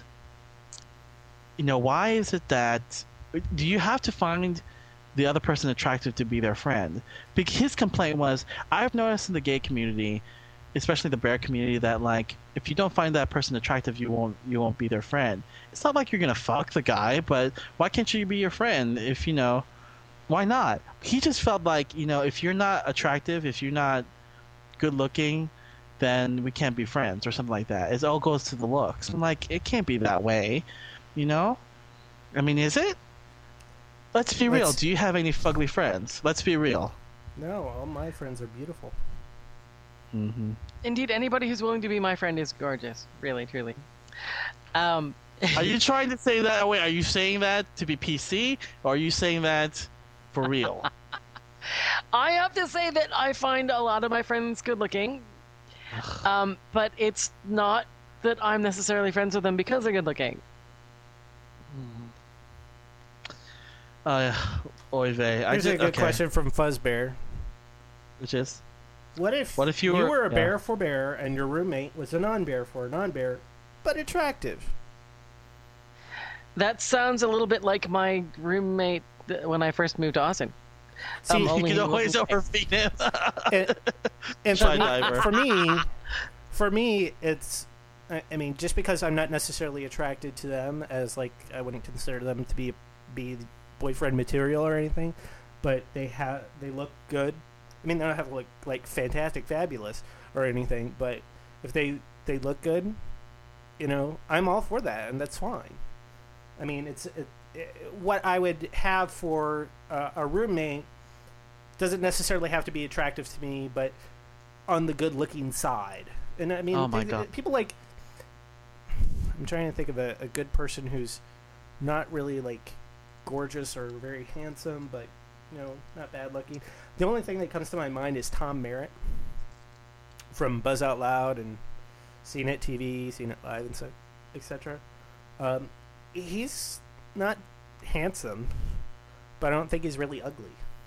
[SPEAKER 3] why is it that, do you have to find the other person attractive to be their friend? Because his complaint was, I've noticed in the gay community, especially the bear community, that like if you don't find that person attractive, you won't be their friend. It's not like you're gonna fuck the guy, but why can't you be your friend? If why not? He just felt like if you're not attractive, if you're not good looking, then we can't be friends or something like that. It all goes to the looks. I'm like, it can't be that way, I mean, is it? Let's be real. Do you have any fugly friends? Let's be real.
[SPEAKER 1] No, all my friends are beautiful.
[SPEAKER 3] Mm-hmm.
[SPEAKER 4] Indeed, anybody who's willing to be my friend is gorgeous. Really, truly.
[SPEAKER 3] Are you trying to say that? Wait, are you saying that to be PC, or are you saying that for real?
[SPEAKER 4] I have to say that I find a lot of my friends good looking, but it's not that I'm necessarily friends with them because they're good looking.
[SPEAKER 3] Oy vey.
[SPEAKER 1] Here's a good question from Fuzzbear.
[SPEAKER 3] Which is?
[SPEAKER 1] What if
[SPEAKER 3] you
[SPEAKER 1] were a bear for bear and your roommate was a non-bear for a non-bear, but attractive?
[SPEAKER 4] That sounds a little bit like my roommate when I first moved to Austin.
[SPEAKER 1] See,
[SPEAKER 3] You
[SPEAKER 4] only
[SPEAKER 3] can
[SPEAKER 4] he
[SPEAKER 3] always
[SPEAKER 4] wasn't-
[SPEAKER 3] overfeed him.
[SPEAKER 1] And
[SPEAKER 3] Shy diver.
[SPEAKER 1] for me, it's. I mean, just because I'm not necessarily attracted to them, as like I wouldn't consider them to be boyfriend material or anything, but they look good. I mean, they don't have like fantastic, fabulous or anything, but if they look good, I'm all for that, and that's fine. I mean, what I would have for a roommate doesn't necessarily have to be attractive to me, but on the good-looking side. And I mean,
[SPEAKER 3] Oh my God.
[SPEAKER 1] people like. I'm trying to think of a good person who's not really like gorgeous or very handsome, but not bad looking. The only thing that comes to my mind is Tom Merritt from Buzz Out Loud and CNET TV, CNET Live, and so, etc. He's not handsome, but I don't think he's really ugly.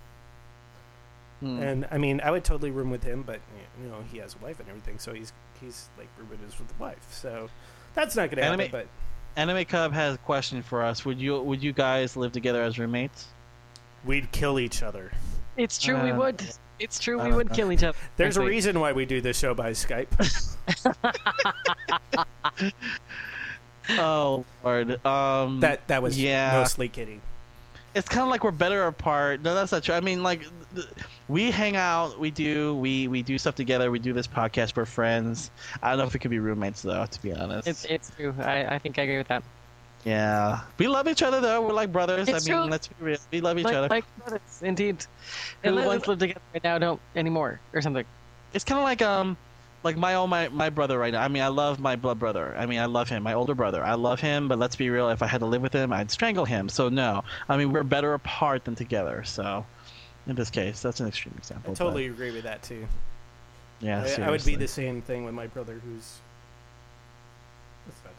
[SPEAKER 1] And I mean, I would totally room with him, but he has a wife and everything, so he's like rooming with the wife. So that's not going to happen. But
[SPEAKER 3] Anime Cub has a question for us. Would you guys live together as roommates?
[SPEAKER 1] we'd kill each other.
[SPEAKER 4] It's true, we would. It's true, we
[SPEAKER 3] don't
[SPEAKER 4] would
[SPEAKER 3] know.
[SPEAKER 4] kill each other.
[SPEAKER 1] There's
[SPEAKER 4] I
[SPEAKER 1] a
[SPEAKER 4] think.
[SPEAKER 1] reason why we do this show by Skype.
[SPEAKER 3] Oh Lord.
[SPEAKER 1] That was
[SPEAKER 3] yeah.
[SPEAKER 1] mostly kidding.
[SPEAKER 3] It's kind of like we're better apart. No, that's not true. I mean, like, we hang out, we do stuff together. We do this podcast. We're friends. I don't know if we could be roommates though, to be honest.
[SPEAKER 4] It's true. I think I agree with that.
[SPEAKER 3] Yeah, we love each other though. We're like brothers.
[SPEAKER 4] It's
[SPEAKER 3] I mean,
[SPEAKER 4] true.
[SPEAKER 3] let's be real. We love each other.
[SPEAKER 4] Like brothers, indeed. Who once lived together right now don't anymore, or something.
[SPEAKER 3] It's kind of like my brother right now. I mean, I love my blood brother. I mean, I love him, my older brother. I love him, but let's be real. If I had to live with him, I'd strangle him. So no, I mean, we're better apart than together. So, in this case, that's an extreme example.
[SPEAKER 1] I totally agree with that too.
[SPEAKER 3] But, yeah,
[SPEAKER 1] I would be
[SPEAKER 3] seriously.
[SPEAKER 1] the same thing with my brother, who's. Let's not talk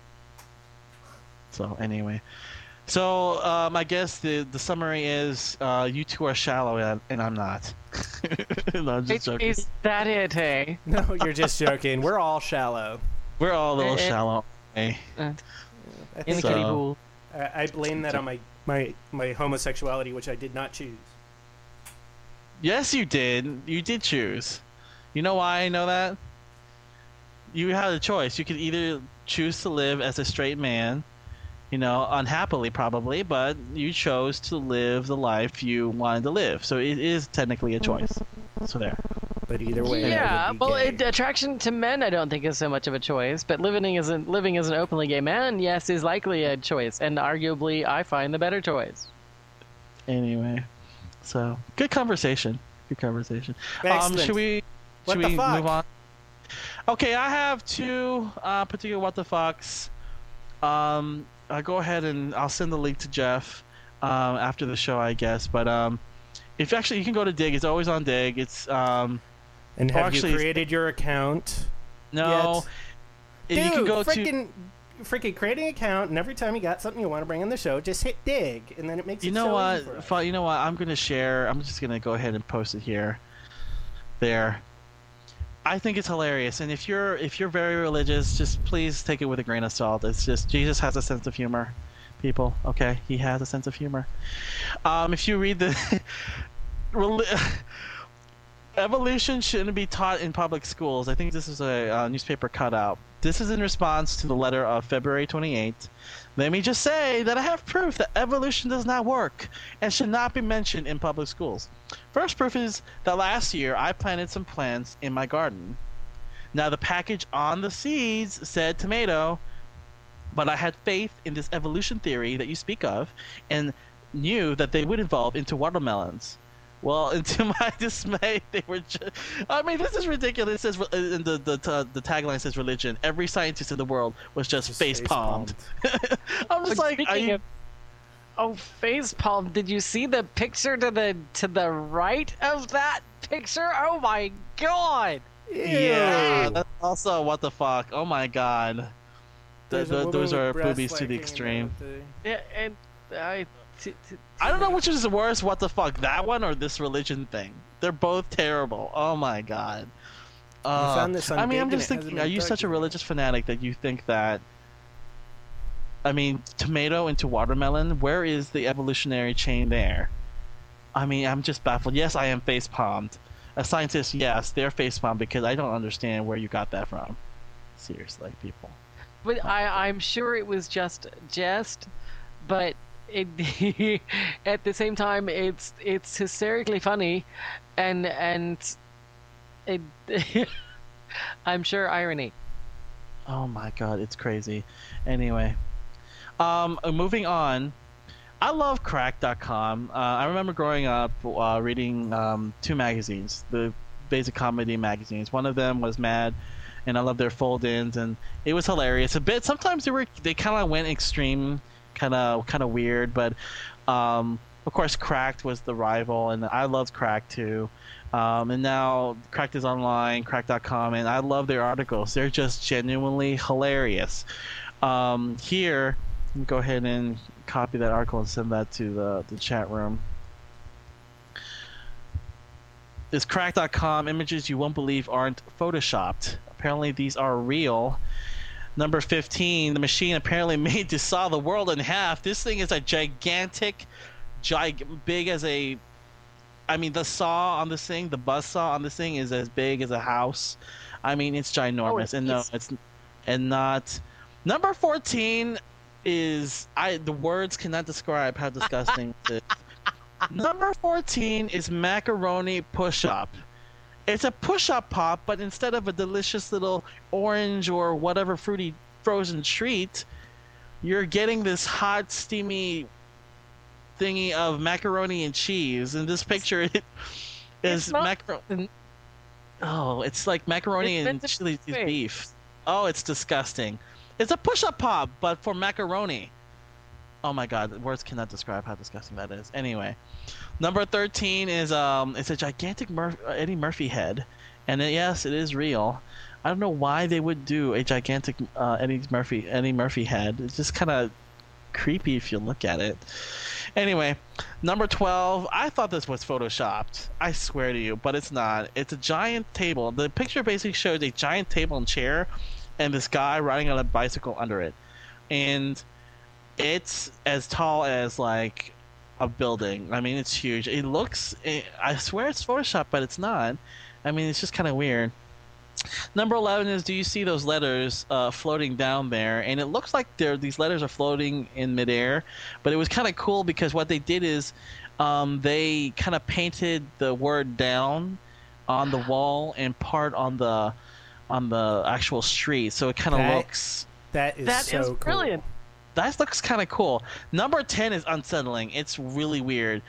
[SPEAKER 3] So anyway, I guess the summary is you two are shallow and I'm not. No, I'm just joking.
[SPEAKER 4] Is that it, hey?
[SPEAKER 1] about it. No, you're just joking. We're all shallow.
[SPEAKER 3] We're all a little
[SPEAKER 4] Eh, eh.
[SPEAKER 3] shallow. Okay?
[SPEAKER 1] I
[SPEAKER 4] In
[SPEAKER 1] think
[SPEAKER 4] the kiddie
[SPEAKER 3] So-
[SPEAKER 4] pool.
[SPEAKER 1] I blame that on my homosexuality, which I did not choose.
[SPEAKER 3] Yes, you did. You did choose. You know why I know that? You had a choice. You could either choose to live as a straight man, unhappily probably, but you chose to live the life you wanted to live. So it is technically a choice. So there.
[SPEAKER 1] But either way, I
[SPEAKER 4] Yeah,
[SPEAKER 1] would be
[SPEAKER 4] well,
[SPEAKER 1] gay.
[SPEAKER 4] attraction to men I don't think is so much of a choice, but living as an openly gay man, yes, is likely a choice, and arguably I find the better choice.
[SPEAKER 3] Anyway, so good conversation. Good conversation.
[SPEAKER 1] Excellent.
[SPEAKER 3] Should we
[SPEAKER 1] What the fuck?
[SPEAKER 3] move on? Okay, I have two particular what the fucks. I'll go ahead and I'll send the link to Jeff after the show, I guess. But if actually you can go to Dig, it's always on Dig. It's
[SPEAKER 1] And have
[SPEAKER 3] actually,
[SPEAKER 1] you created your account?
[SPEAKER 3] no.
[SPEAKER 1] Dude,
[SPEAKER 3] You can go to
[SPEAKER 1] freaking create an account, and every time you got something you want to bring on the show, just hit dig, and then it makes
[SPEAKER 3] You
[SPEAKER 1] it
[SPEAKER 3] know
[SPEAKER 1] so
[SPEAKER 3] what?
[SPEAKER 1] easy for us.
[SPEAKER 3] You know what? I'm gonna share. I'm just gonna go ahead and post it here. There. I think it's hilarious, and if you're very religious, just please take it with a grain of salt. It's just Jesus has a sense of humor, people. Okay, he has a sense of humor. If you read the evolution shouldn't be taught in public schools. I think this is a newspaper cutout. This is in response to the letter of February 28th. Let me just say that I have proof that evolution does not work and should not be mentioned in public schools. First proof is that last year I planted some plants in my garden. Now the package on the seeds said tomato, but I had faith in this evolution theory that you speak of and knew that they would evolve into watermelons. Well, to my dismay, they were just... I mean, this is ridiculous. It says, and the tagline says religion. Every scientist in the world was just face-palmed. I'm just like, are
[SPEAKER 4] Speaking
[SPEAKER 3] you...
[SPEAKER 4] of, oh, facepalm! Did you see the picture to the right of that picture? Oh my god!
[SPEAKER 3] Yeah,
[SPEAKER 1] Ew.
[SPEAKER 3] that's also what the fuck. Oh my god.
[SPEAKER 1] There's a woman
[SPEAKER 3] Those
[SPEAKER 1] with
[SPEAKER 3] are
[SPEAKER 1] breasts
[SPEAKER 3] boobies to the
[SPEAKER 1] hanging out
[SPEAKER 3] extreme.
[SPEAKER 1] of the-
[SPEAKER 4] Yeah, and I
[SPEAKER 3] I don't know which is worse. What the fuck, that one or this religion thing? They're both terrible. Oh my god.
[SPEAKER 1] found this on
[SPEAKER 3] I mean,
[SPEAKER 1] Dig
[SPEAKER 3] I'm
[SPEAKER 1] and
[SPEAKER 3] just
[SPEAKER 1] it hasn't
[SPEAKER 3] thinking,
[SPEAKER 1] been
[SPEAKER 3] are you
[SPEAKER 1] dug
[SPEAKER 3] such a
[SPEAKER 1] yet.
[SPEAKER 3] religious fanatic that you think that? I mean, tomato into watermelon. Where is the evolutionary chain there? I mean, I'm just baffled. Yes, I am face palmed. As scientists, yes, they're face palmed because I don't understand where you got that from. Seriously, people.
[SPEAKER 4] But I'm sure it was just jest, but it, at the same time, it's hysterically funny, and it, I'm sure irony.
[SPEAKER 3] Oh my god, it's crazy. Anyway, moving on. I love Crack.com. I remember growing up reading two magazines, the basic comedy magazines. One of them was Mad, and I loved their fold-ins, and it was hilarious. A bit. Sometimes they kind of went extreme, kind of weird, but of course Cracked was the rival, and I loved Crack too. And now Cracked is online, Crack.com, and I love their articles. They're just genuinely hilarious. Here, let me go ahead and copy that article and send that to the chat room. This Crack.com, images you won't believe aren't photoshopped. Apparently these are real. Number 15, the machine apparently made to saw the world in half. This thing is a gigantic, big as a... I mean, the saw on this thing, the buzz saw on this thing is as big as a house. I mean, it's ginormous. And not... Number 14 is... the words cannot describe how disgusting it is. Number 14 is macaroni push-up. It's a push-up pop, but instead of a delicious little orange or whatever fruity frozen treat, you're getting this hot, steamy thingy of macaroni and cheese. In this picture, it is macaroni. Oh, it's like macaroni and chili beef. Oh, it's disgusting. It's a push-up pop, but for macaroni. Oh my god, words cannot describe how disgusting that is. Anyway, number 13 is it's a gigantic Eddie Murphy head, and yes, it is real. I don't know why they would do a gigantic Eddie Murphy head. It's just kind of creepy if you look at it. Anyway, number 12. I thought this was photoshopped. I swear to you, but it's not. It's a giant table. The picture basically shows a giant table and chair, and this guy riding on a bicycle under it, and it's as tall as like a building. I mean, it's huge. It looks... I swear it's Photoshop, but it's not. I mean, it's just kind of weird. Number 11 is, do you see those letters floating down there? And it looks like these letters are floating in midair, but it was kind of cool because what they did is they kind of painted the word down on the wall and part on the actual street, so it kind of looks...
[SPEAKER 1] That is so
[SPEAKER 4] brilliant.
[SPEAKER 1] Cool.
[SPEAKER 3] That looks kind of cool. Number 10 is unsettling. It's really weird.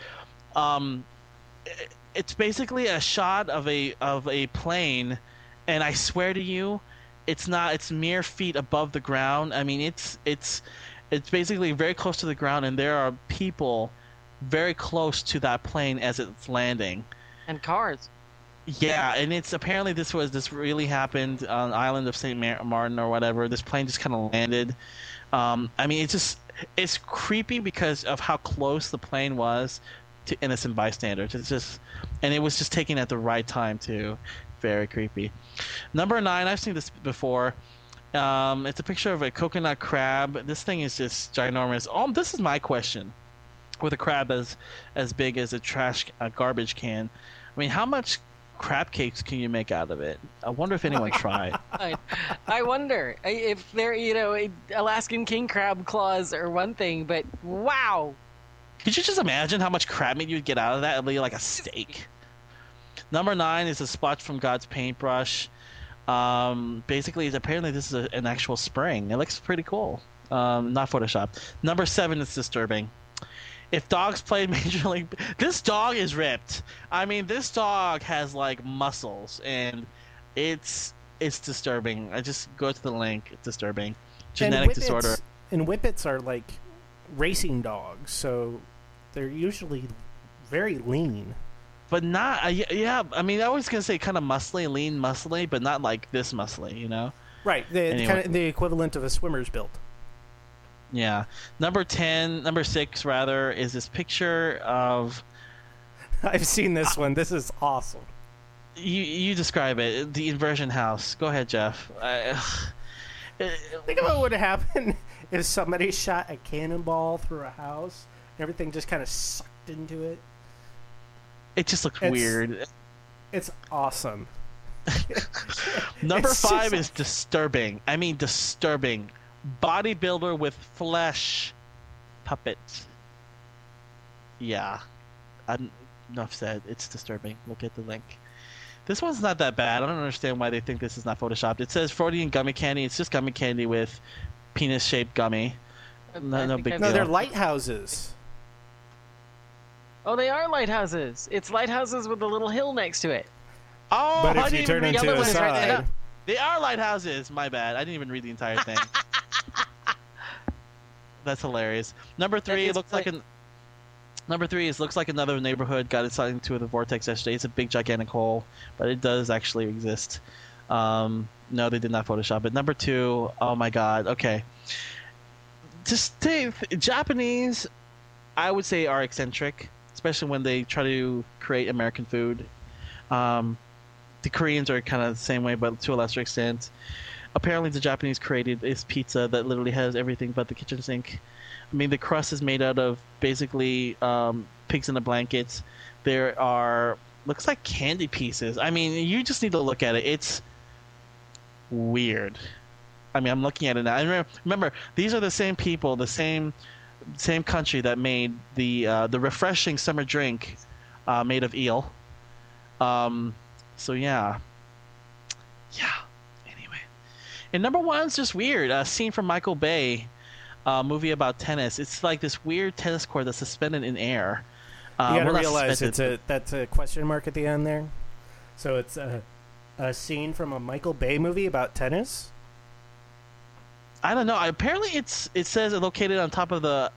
[SPEAKER 3] It's basically a shot of a plane, and I swear to you, it's not. It's mere feet above the ground. I mean, it's basically very close to the ground, and there are people very close to that plane as it's landing.
[SPEAKER 4] And cars.
[SPEAKER 3] Yeah, and it's apparently this really happened on the island of St. Martin or whatever. This plane just kind of landed. I mean, it's creepy because of how close the plane was to innocent bystanders. And it was just taken at the right time too. Very creepy. Number 9, I've seen this before. It's a picture of a coconut crab. This thing is just ginormous. This is my question. With a crab as big as a garbage can, I mean, how much crab cakes can you make out of it? I wonder if anyone tried.
[SPEAKER 4] I wonder if they're, Alaskan king crab claws are one thing, but wow.
[SPEAKER 3] Could you just imagine how much crab meat you'd get out of that? It'd be like a steak. Number 9 is a splotch from God's paintbrush. Basically, apparently this is an actual spring. It looks pretty cool. Not Photoshop. Number 7 is disturbing. If dogs played Major League... This dog is ripped. I mean, this dog has, like, muscles, and it's disturbing. I just go to the link. It's disturbing. Genetic disorder.
[SPEAKER 1] And Whippets are, like, racing dogs, so they're usually very lean.
[SPEAKER 3] But not... yeah, I mean, I was going to say kind of muscly, lean muscly, but not like this muscly, you know?
[SPEAKER 1] Right. Anyway. Kind of the equivalent of a swimmer's build.
[SPEAKER 3] Yeah. Number 6 rather, is this picture of.
[SPEAKER 1] I've seen this one. This is awesome.
[SPEAKER 3] You describe it. The inversion house. Go ahead, Jeff.
[SPEAKER 1] Think about what would happen if somebody shot a cannonball through a house and everything just kind of sucked into it.
[SPEAKER 3] It just looks weird.
[SPEAKER 1] It's awesome.
[SPEAKER 3] Number
[SPEAKER 1] It's
[SPEAKER 3] 5
[SPEAKER 1] just-
[SPEAKER 3] is disturbing. I mean, disturbing. Bodybuilder with flesh puppets. Yeah. Enough said. It's disturbing. Look at the link. This one's not that bad. I don't understand why they think this is not photoshopped. It says Freudian gummy candy. It's just gummy candy with penis-shaped gummy. No big
[SPEAKER 1] No,
[SPEAKER 3] deal.
[SPEAKER 1] they're lighthouses.
[SPEAKER 4] Oh, they are lighthouses. It's lighthouses with a little hill next to it.
[SPEAKER 3] Oh,
[SPEAKER 1] But
[SPEAKER 3] I
[SPEAKER 1] if you
[SPEAKER 3] didn't
[SPEAKER 1] turn
[SPEAKER 3] even read
[SPEAKER 1] into
[SPEAKER 3] the
[SPEAKER 1] a
[SPEAKER 3] other ones right there.
[SPEAKER 1] side,
[SPEAKER 3] They are lighthouses. My bad. I didn't even read the entire thing. That's hilarious. Number 3
[SPEAKER 4] is
[SPEAKER 3] looks like an. Number 3 is looks like another neighborhood got inside into the vortex yesterday. It's a big gigantic hole, but it does actually exist. No, they did not Photoshop it. Number 2, oh my god. Okay, Japanese, I would say, are eccentric, especially when they try to create American food. The Koreans are kind of the same way, but to a lesser extent. Apparently, the Japanese created this pizza that literally has everything but the kitchen sink. I mean, the crust is made out of basically pigs in a blanket. There are looks like candy pieces. I mean, you just need to look at it. It's weird. I mean, I'm looking at it now. And remember, these are the same people, the same country that made the refreshing summer drink made of eel. So yeah. Anyway, and number 1's just weird. A scene from Michael Bay. Movie about tennis. It's like this weird tennis court that's suspended in air.
[SPEAKER 1] you gotta
[SPEAKER 3] well, not
[SPEAKER 1] realize
[SPEAKER 3] suspended.
[SPEAKER 1] that's a question mark at the end there. So it's a scene from a Michael Bay movie about tennis.
[SPEAKER 3] I don't know. Apparently, it says it's located on top of the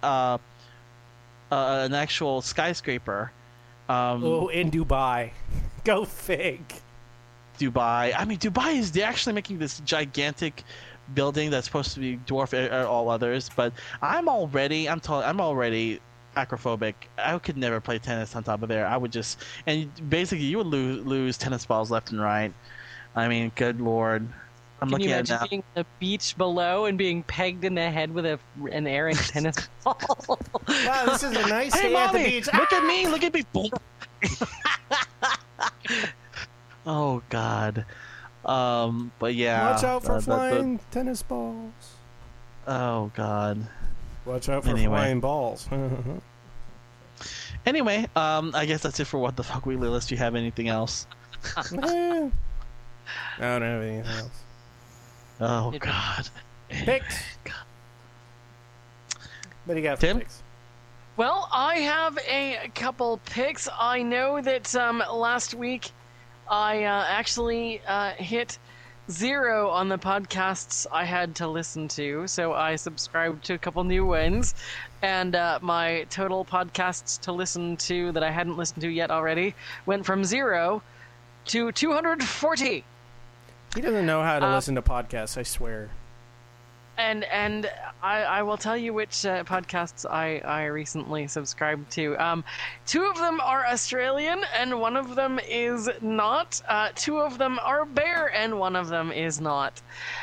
[SPEAKER 3] an actual skyscraper.
[SPEAKER 1] Oh, in Dubai. Go fig.
[SPEAKER 3] Dubai. I mean, Dubai is they're actually making this gigantic building that's supposed to be dwarf all others. But I'm already acrophobic. I could never play tennis on top of there. I would just basically you would lose tennis balls left and right. I mean, good lord. I'm
[SPEAKER 4] Can you
[SPEAKER 3] looking at it
[SPEAKER 4] imagine
[SPEAKER 3] now.
[SPEAKER 4] being on the beach below and being pegged in the head with an errant tennis ball?
[SPEAKER 1] Wow, this is a nice
[SPEAKER 3] Hey,
[SPEAKER 1] day at the
[SPEAKER 3] mommy,
[SPEAKER 1] beach.
[SPEAKER 3] look at me! Look at me! Boom. Oh God. But yeah.
[SPEAKER 1] Watch out for
[SPEAKER 3] the-
[SPEAKER 1] flying tennis balls.
[SPEAKER 3] Oh God.
[SPEAKER 1] Watch out for
[SPEAKER 3] Anyway.
[SPEAKER 1] flying balls.
[SPEAKER 3] Anyway, I guess that's it for What the Fuck Weekly List. Do you have anything else?
[SPEAKER 1] I don't have anything else.
[SPEAKER 3] Oh
[SPEAKER 4] It-
[SPEAKER 3] God.
[SPEAKER 1] Picks. What do you got for
[SPEAKER 3] Tim?
[SPEAKER 1] picks?
[SPEAKER 4] Well, I have a couple picks. I know that last week I actually hit 0 on the podcasts I had to listen to, so I subscribed to a couple new ones, and my total podcasts to listen to that I hadn't listened to yet already went from 0 to 240.
[SPEAKER 1] He doesn't know how to listen to podcasts, I swear.
[SPEAKER 4] And I will tell you which podcasts I recently subscribed to. 2 of them are Australian, and 1 of them is not. 2 of them are bear, and 1 of them is not.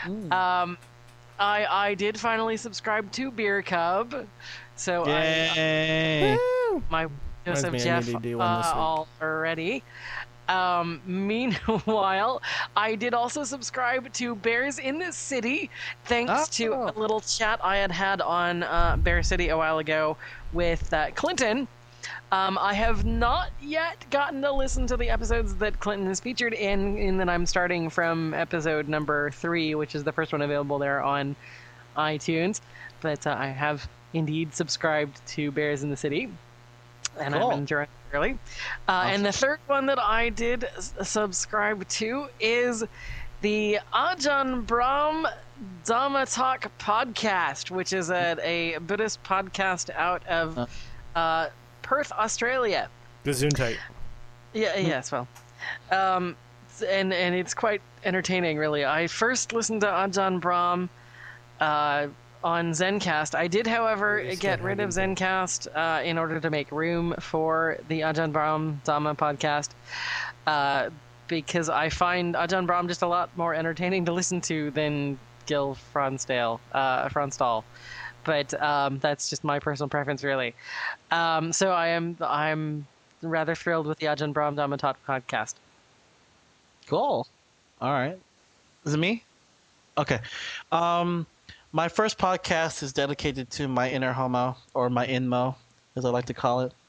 [SPEAKER 4] I did finally subscribe to Beer Cub, so
[SPEAKER 3] Yay!
[SPEAKER 4] my dose of
[SPEAKER 1] Reminds me I
[SPEAKER 4] Jeff
[SPEAKER 1] need to do one this week.
[SPEAKER 4] already. Meanwhile, I did also subscribe to Bears in the City, thanks to a little chat I had on Bear City a while ago with Clinton. I have not yet gotten to listen to the episodes that Clinton is featured in that I'm starting from episode number 3, which is the first one available there on iTunes. But I have indeed subscribed to Bears in the City, and
[SPEAKER 3] Cool.
[SPEAKER 4] I'm enjoying it really. And the third one that I did subscribe to is the Ajahn Brahm Dhamma Talk podcast, which is a Buddhist podcast out of Perth, Australia.
[SPEAKER 1] Gesundheit.
[SPEAKER 4] Yeah, yes, well. And it's quite entertaining, really. I first listened to Ajahn Brahm on Zencast. I did, however,
[SPEAKER 1] We still
[SPEAKER 4] get rid of
[SPEAKER 1] haven't
[SPEAKER 4] Zencast in order to make room for the Ajahn Brahm Dhamma podcast, because I find Ajahn Brahm just a lot more entertaining to listen to than Gil Fronsdal. But that's just my personal preference, really. So I'm rather thrilled with the Ajahn Brahm Dhamma podcast.
[SPEAKER 3] Cool. All right. Is it me? Okay. My first podcast is dedicated to my inner homo, or my inmo, as I like to call it.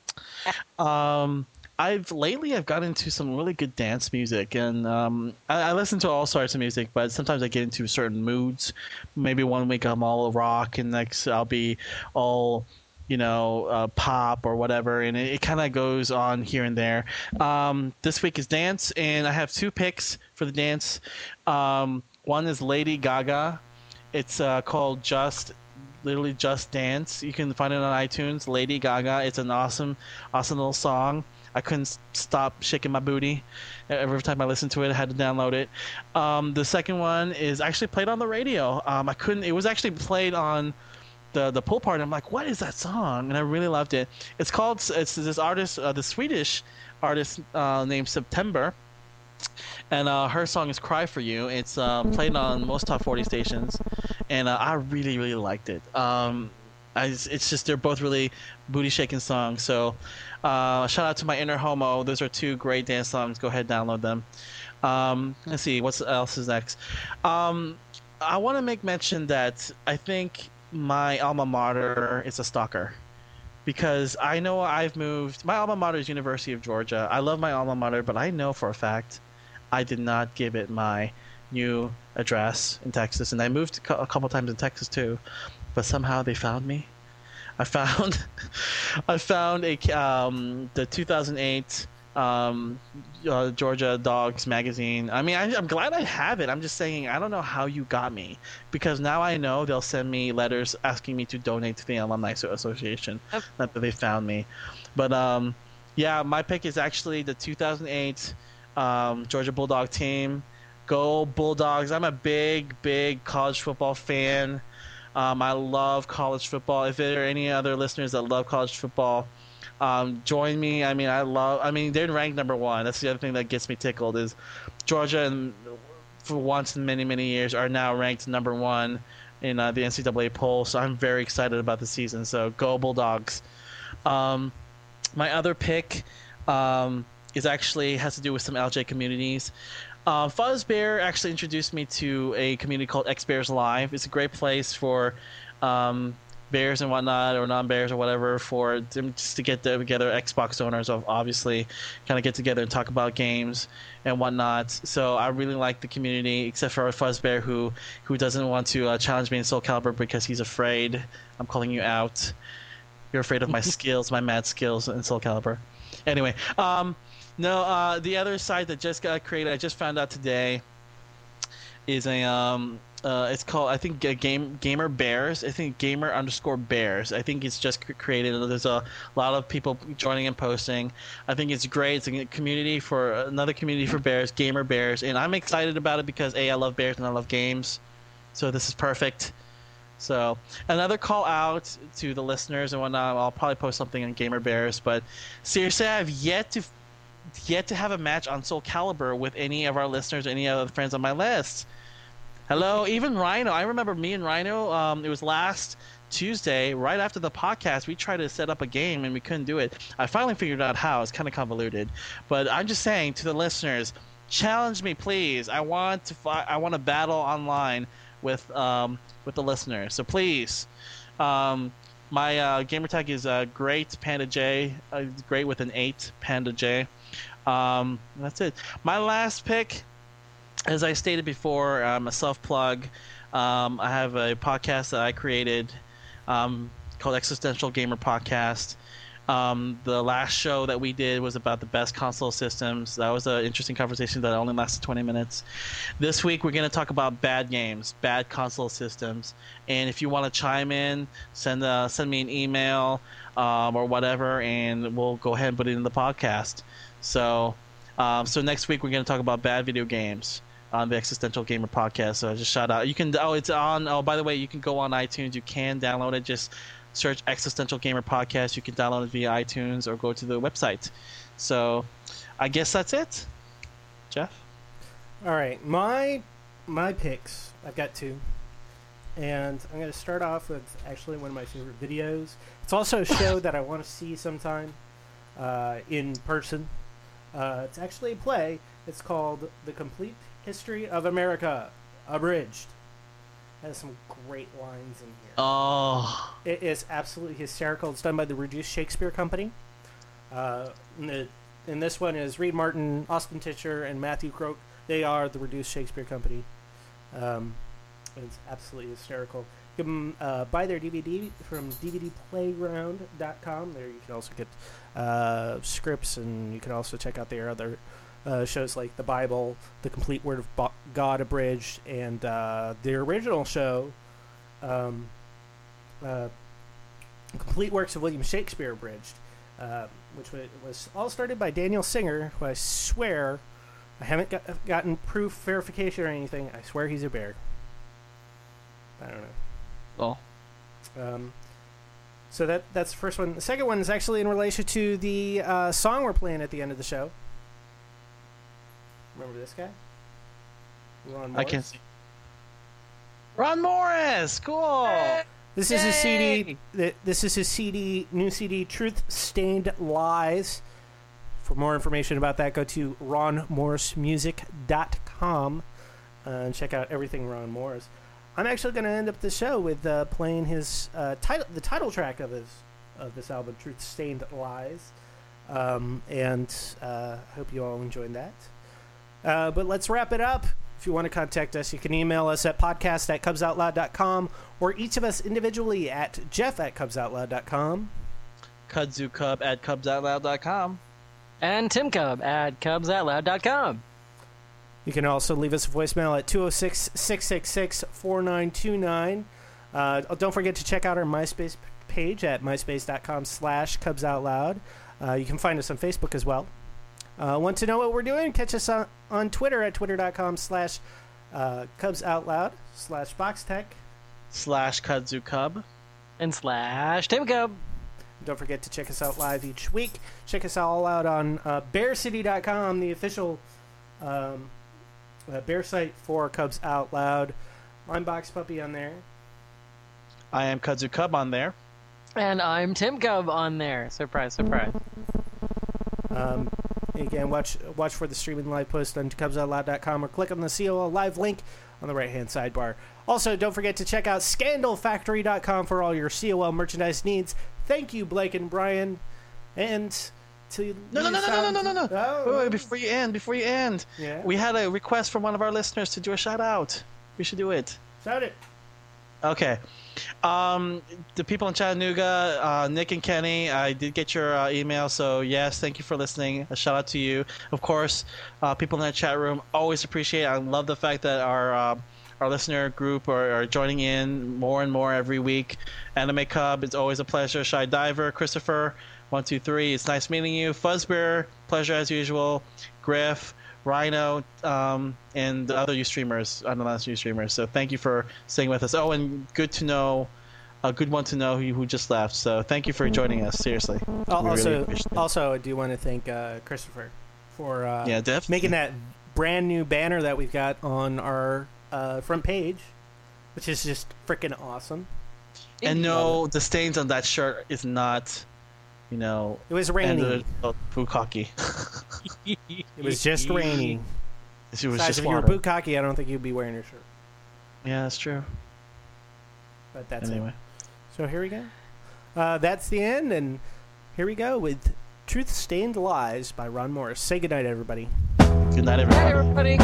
[SPEAKER 3] I've gotten into some really good dance music, and I listen to all sorts of music, but sometimes I get into certain moods. Maybe one week I'm all rock, and next I'll be all, pop or whatever, and it kind of goes on here and there. This week is dance, and I have two picks for the dance. One is Lady Gaga. It's called literally Just Dance. You can find it on iTunes. Lady Gaga. It's an awesome little song. I couldn't stop shaking my booty every time I listened to it. I had to download it. The second one is actually played on the radio. It was actually played on the pool party. I'm like, what is that song? And I really loved it. It's this artist, the Swedish artist named September. And her song is "Cry for You." It's played on most top 40 stations, and I really, really liked it. It's just they're both really booty shaking songs. So shout out to my inner homo. Those are two great dance songs. Go ahead, download them. Let's see what else is next. I want to make mention that I think my alma mater is a stalker. Because I know I've moved. My alma mater is University of Georgia. I love my alma mater, but I know for a fact I did not give it my new address in Texas, and I moved a couple times in Texas too. But somehow they found me. I found the 2008 Georgia Dogs magazine. I mean, I'm glad I have it. I'm just saying I don't know how you got me, because now I know they'll send me letters asking me to donate to the Alumni Association. Not that they found me, but yeah, my pick is actually the 2008 Georgia Bulldog team. Go Bulldogs! I'm a big college football fan. I love college football. If there are any other listeners that love college football, join me. I mean, they're ranked number one. That's the other thing that gets me tickled is Georgia, and for once in many years, are now ranked number one in the NCAA poll. So I'm very excited about the season. So go Bulldogs! My other pick has to do with some LJ communities. Fuzzbear actually introduced me to a community called X Bears Live. It's a great place for bears and whatnot, or non-bears or whatever, for them just to get together. Xbox owners, obviously, kind of get together and talk about games and whatnot. So I really like the community, except for Fuzzbear, who doesn't want to challenge me in Soul Calibur because he's afraid. I'm calling you out. You're afraid of my skills, my mad skills in Soul Calibur. Anyway, no, the other site that just got created, I just found out today, is it's called, I think, Gamer Bears. I think Gamer_Bears. I think it's just created. There's a lot of people joining and posting. I think it's great. It's another community for bears, Gamer Bears, and I'm excited about it because I love bears and I love games, so this is perfect. So another call out to the listeners and whatnot. I'll probably post something on Gamer Bears, but seriously, I have yet to have a match on Soul Calibur with any of our listeners or any other friends on my list. Hello, even Rhino. I remember me and Rhino, it was last Tuesday, right after the podcast, we tried to set up a game and we couldn't do it. I finally figured out how. It's kind of convoluted. But I'm just saying to the listeners, challenge me, please. I want to battle online with the listeners. So please, my gamer tag is Great Panda J. Great with an 8, Panda J. That's it. My last pick, as I stated before, a self-plug. I have a podcast that I created called Existential Gamer Podcast. The last show that we did was about the best console systems. That was an interesting conversation that only lasted 20 minutes. This week, we're going to talk about bad games, bad console systems. And if you want to chime in, send me an email or whatever, and we'll go ahead and put it in the podcast. So next week, we're going to talk about bad video games. on the Existential Gamer podcast. So just shout out. You can. Oh, it's on. Oh, by the way, you can go on iTunes. You can download it. Just search Existential Gamer podcast. You can download it via iTunes or go to the website. So, I guess that's it. Jeff.
[SPEAKER 1] All right, my picks. I've got two, and I'm going to start off with actually one of my favorite videos. It's also a show that I want to see sometime in person. It's actually a play. It's called The Complete History of America, Abridged. It has some great lines in here.
[SPEAKER 3] Oh.
[SPEAKER 1] It is absolutely hysterical. It's done by the Reduced Shakespeare Company. And this one is Reed Martin, Austin Titcher, and Matthew Croak. They are the Reduced Shakespeare Company. It's absolutely hysterical. You can buy their DVD from DVDplayground.com. There you can also get scripts, and you can also check out their other shows like The Bible, The Complete Word of God Abridged, and their original show, Complete Works of William Shakespeare Abridged, which was all started by Daniel Singer, who I swear, I haven't gotten proof, verification, or anything. I swear he's a bear. I don't know.
[SPEAKER 3] Oh.
[SPEAKER 1] So that's the first one. The second one is actually in relation to the song we're playing at the end of the show. Remember this guy? Ron Morris?
[SPEAKER 3] I can't see. Ron Morris! Cool!
[SPEAKER 1] This is his CD. This is his CD, new CD, Truth Stained Lies. For more information about that, go to ronmorrismusic.com and check out everything Ron Morris. I'm actually going to end up the show with playing his the title track of this album, Truth Stained Lies, and I hope you all enjoyed that. But let's wrap it up. If you want to contact us, you can email us at podcast@cubsoutloud.com, or each of us individually at jeff@cubsoutloud.com,
[SPEAKER 3] KudzuCub@cubsoutloud.com,
[SPEAKER 4] And Tim Cub at cubsoutloud.com.
[SPEAKER 1] You can also leave us a voicemail at 206-666-4929. Don't forget to check out our MySpace page at myspace.com/cubsoutloud. You can find us on Facebook as well. Want to know what we're doing? Catch us on Twitter at twitter.com/cubsoutloud /boxtech
[SPEAKER 3] /KudzuCub
[SPEAKER 4] And /Tim Cub.
[SPEAKER 1] Don't forget to check us out live each week. Check us all out on bearcity.com, the official bear site for Cubs Out Loud. I'm Box Puppy on there.
[SPEAKER 3] I am KudzuCub on there.
[SPEAKER 4] And I'm Tim Cub on there. Surprise, surprise.
[SPEAKER 1] Again, watch for the streaming live post on cubsoutloud.com, or click on the COL live link on the right-hand sidebar. Also, don't forget to check out scandalfactory.com for all your COL merchandise needs. Thank you, Blake and Brian. And to
[SPEAKER 3] No.
[SPEAKER 1] Oh.
[SPEAKER 3] Wait, before you end.
[SPEAKER 1] Yeah.
[SPEAKER 3] We had a request from one of our listeners to do a shout-out. We should do it.
[SPEAKER 1] Shout it.
[SPEAKER 3] Okay. The people in Chattanooga, Nick and Kenny, I did get your email, so yes, thank you for listening. A shout out to you. Of course, people in the chat room, always appreciate it. I love the fact that our listener group are joining in more and more every week. Anime Cub, it's always a pleasure. Shy Diver, Christopher, 123, it's nice meeting you. Fuzzbear, pleasure as usual. Griff, Rhino, and the other Ustreamers, unannounced Ustreamers. So thank you for staying with us. Oh, and a good one to know who just left. So thank you for joining us. Seriously.
[SPEAKER 1] Also, I do want to thank Christopher for making that brand new banner that we've got on our front page, which is just freaking awesome.
[SPEAKER 3] And no, the stains on that shirt is not, it
[SPEAKER 1] was rainy.
[SPEAKER 3] Bukkake.
[SPEAKER 1] It was just rainy.
[SPEAKER 3] It was
[SPEAKER 1] Besides,
[SPEAKER 3] just
[SPEAKER 1] if you were
[SPEAKER 3] water.
[SPEAKER 1] Bukkake, I don't think you'd be wearing your shirt.
[SPEAKER 3] Yeah, that's true.
[SPEAKER 1] But that's
[SPEAKER 3] Anyway.
[SPEAKER 1] it. So here we go. That's the end, and here we go with Truth Stained Lies by Ron Morris. Say goodnight, everybody.
[SPEAKER 3] Good night, everybody.
[SPEAKER 4] Hi, everybody.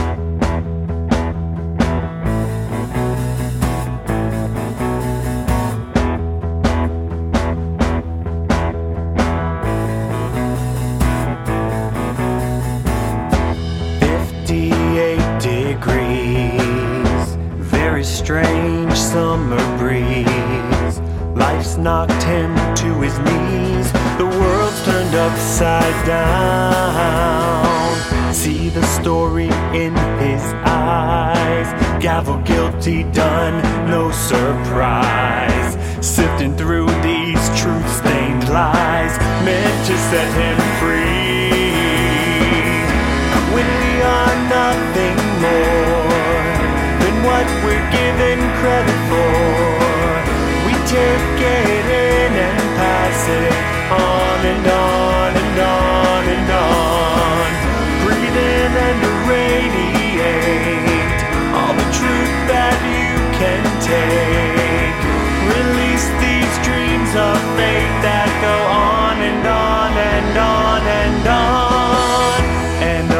[SPEAKER 6] Strange summer breeze, life's knocked him to his knees. The world's turned upside down. see the story in his eyes. Gavel guilty done, no surprise. Sifting through these truth-stained lies, meant to set him free. When we are nothing more than what we're given credit for, we take it in and pass it on and on and on and on. Breathe in and radiate all the truth that you can take. Release these dreams of faith that go on and on and on and on and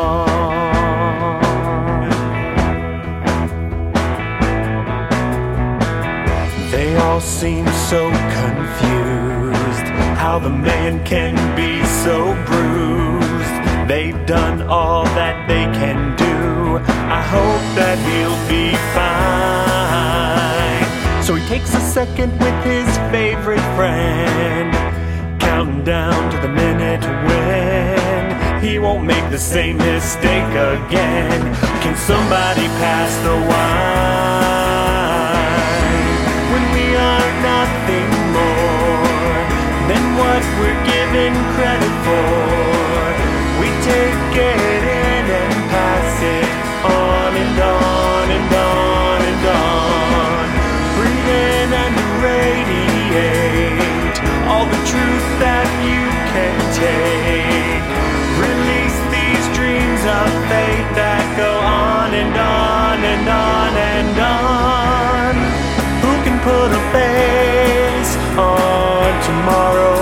[SPEAKER 6] on. They all seem so confused, how the man can be so bruised. They've done all that they can do. I hope that he'll be fine. So he takes a second with his favorite friend, counting down to the minute when he won't make the same mistake again. Can somebody pass the wine? When we are nothing more than what we're given credit for, we take it in and pass it on and on and on and on. Breathe in and radiate all the truth that you can take. Release these dreams of faith that go on and on and on and on. Who can put a face on tomorrow?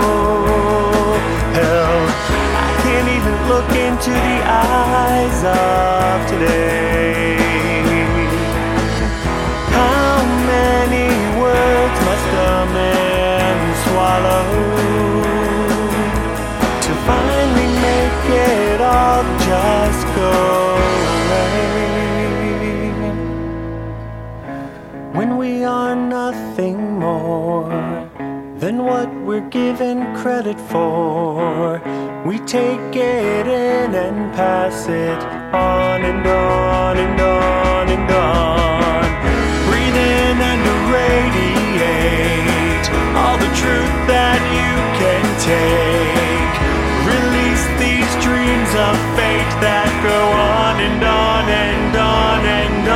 [SPEAKER 6] Hell, I can't even look into the eyes of today. How many words must a man swallow to finally make it all just go away? When we are nothing more than what we're given credit for, we take it in and pass it on and on and on and on. Breathe in and radiate all the truth that you can take. Release these dreams of fate that go on and on and on and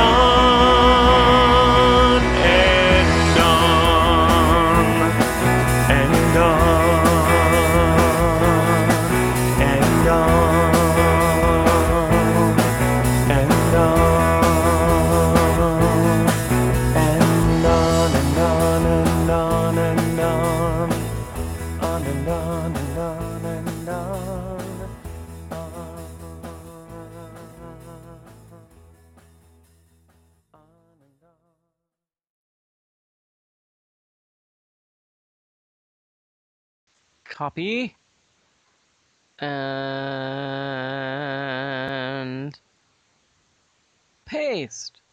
[SPEAKER 6] on and on and on and on and on and on and on and on and on and on and on.
[SPEAKER 4] Copy. And paste.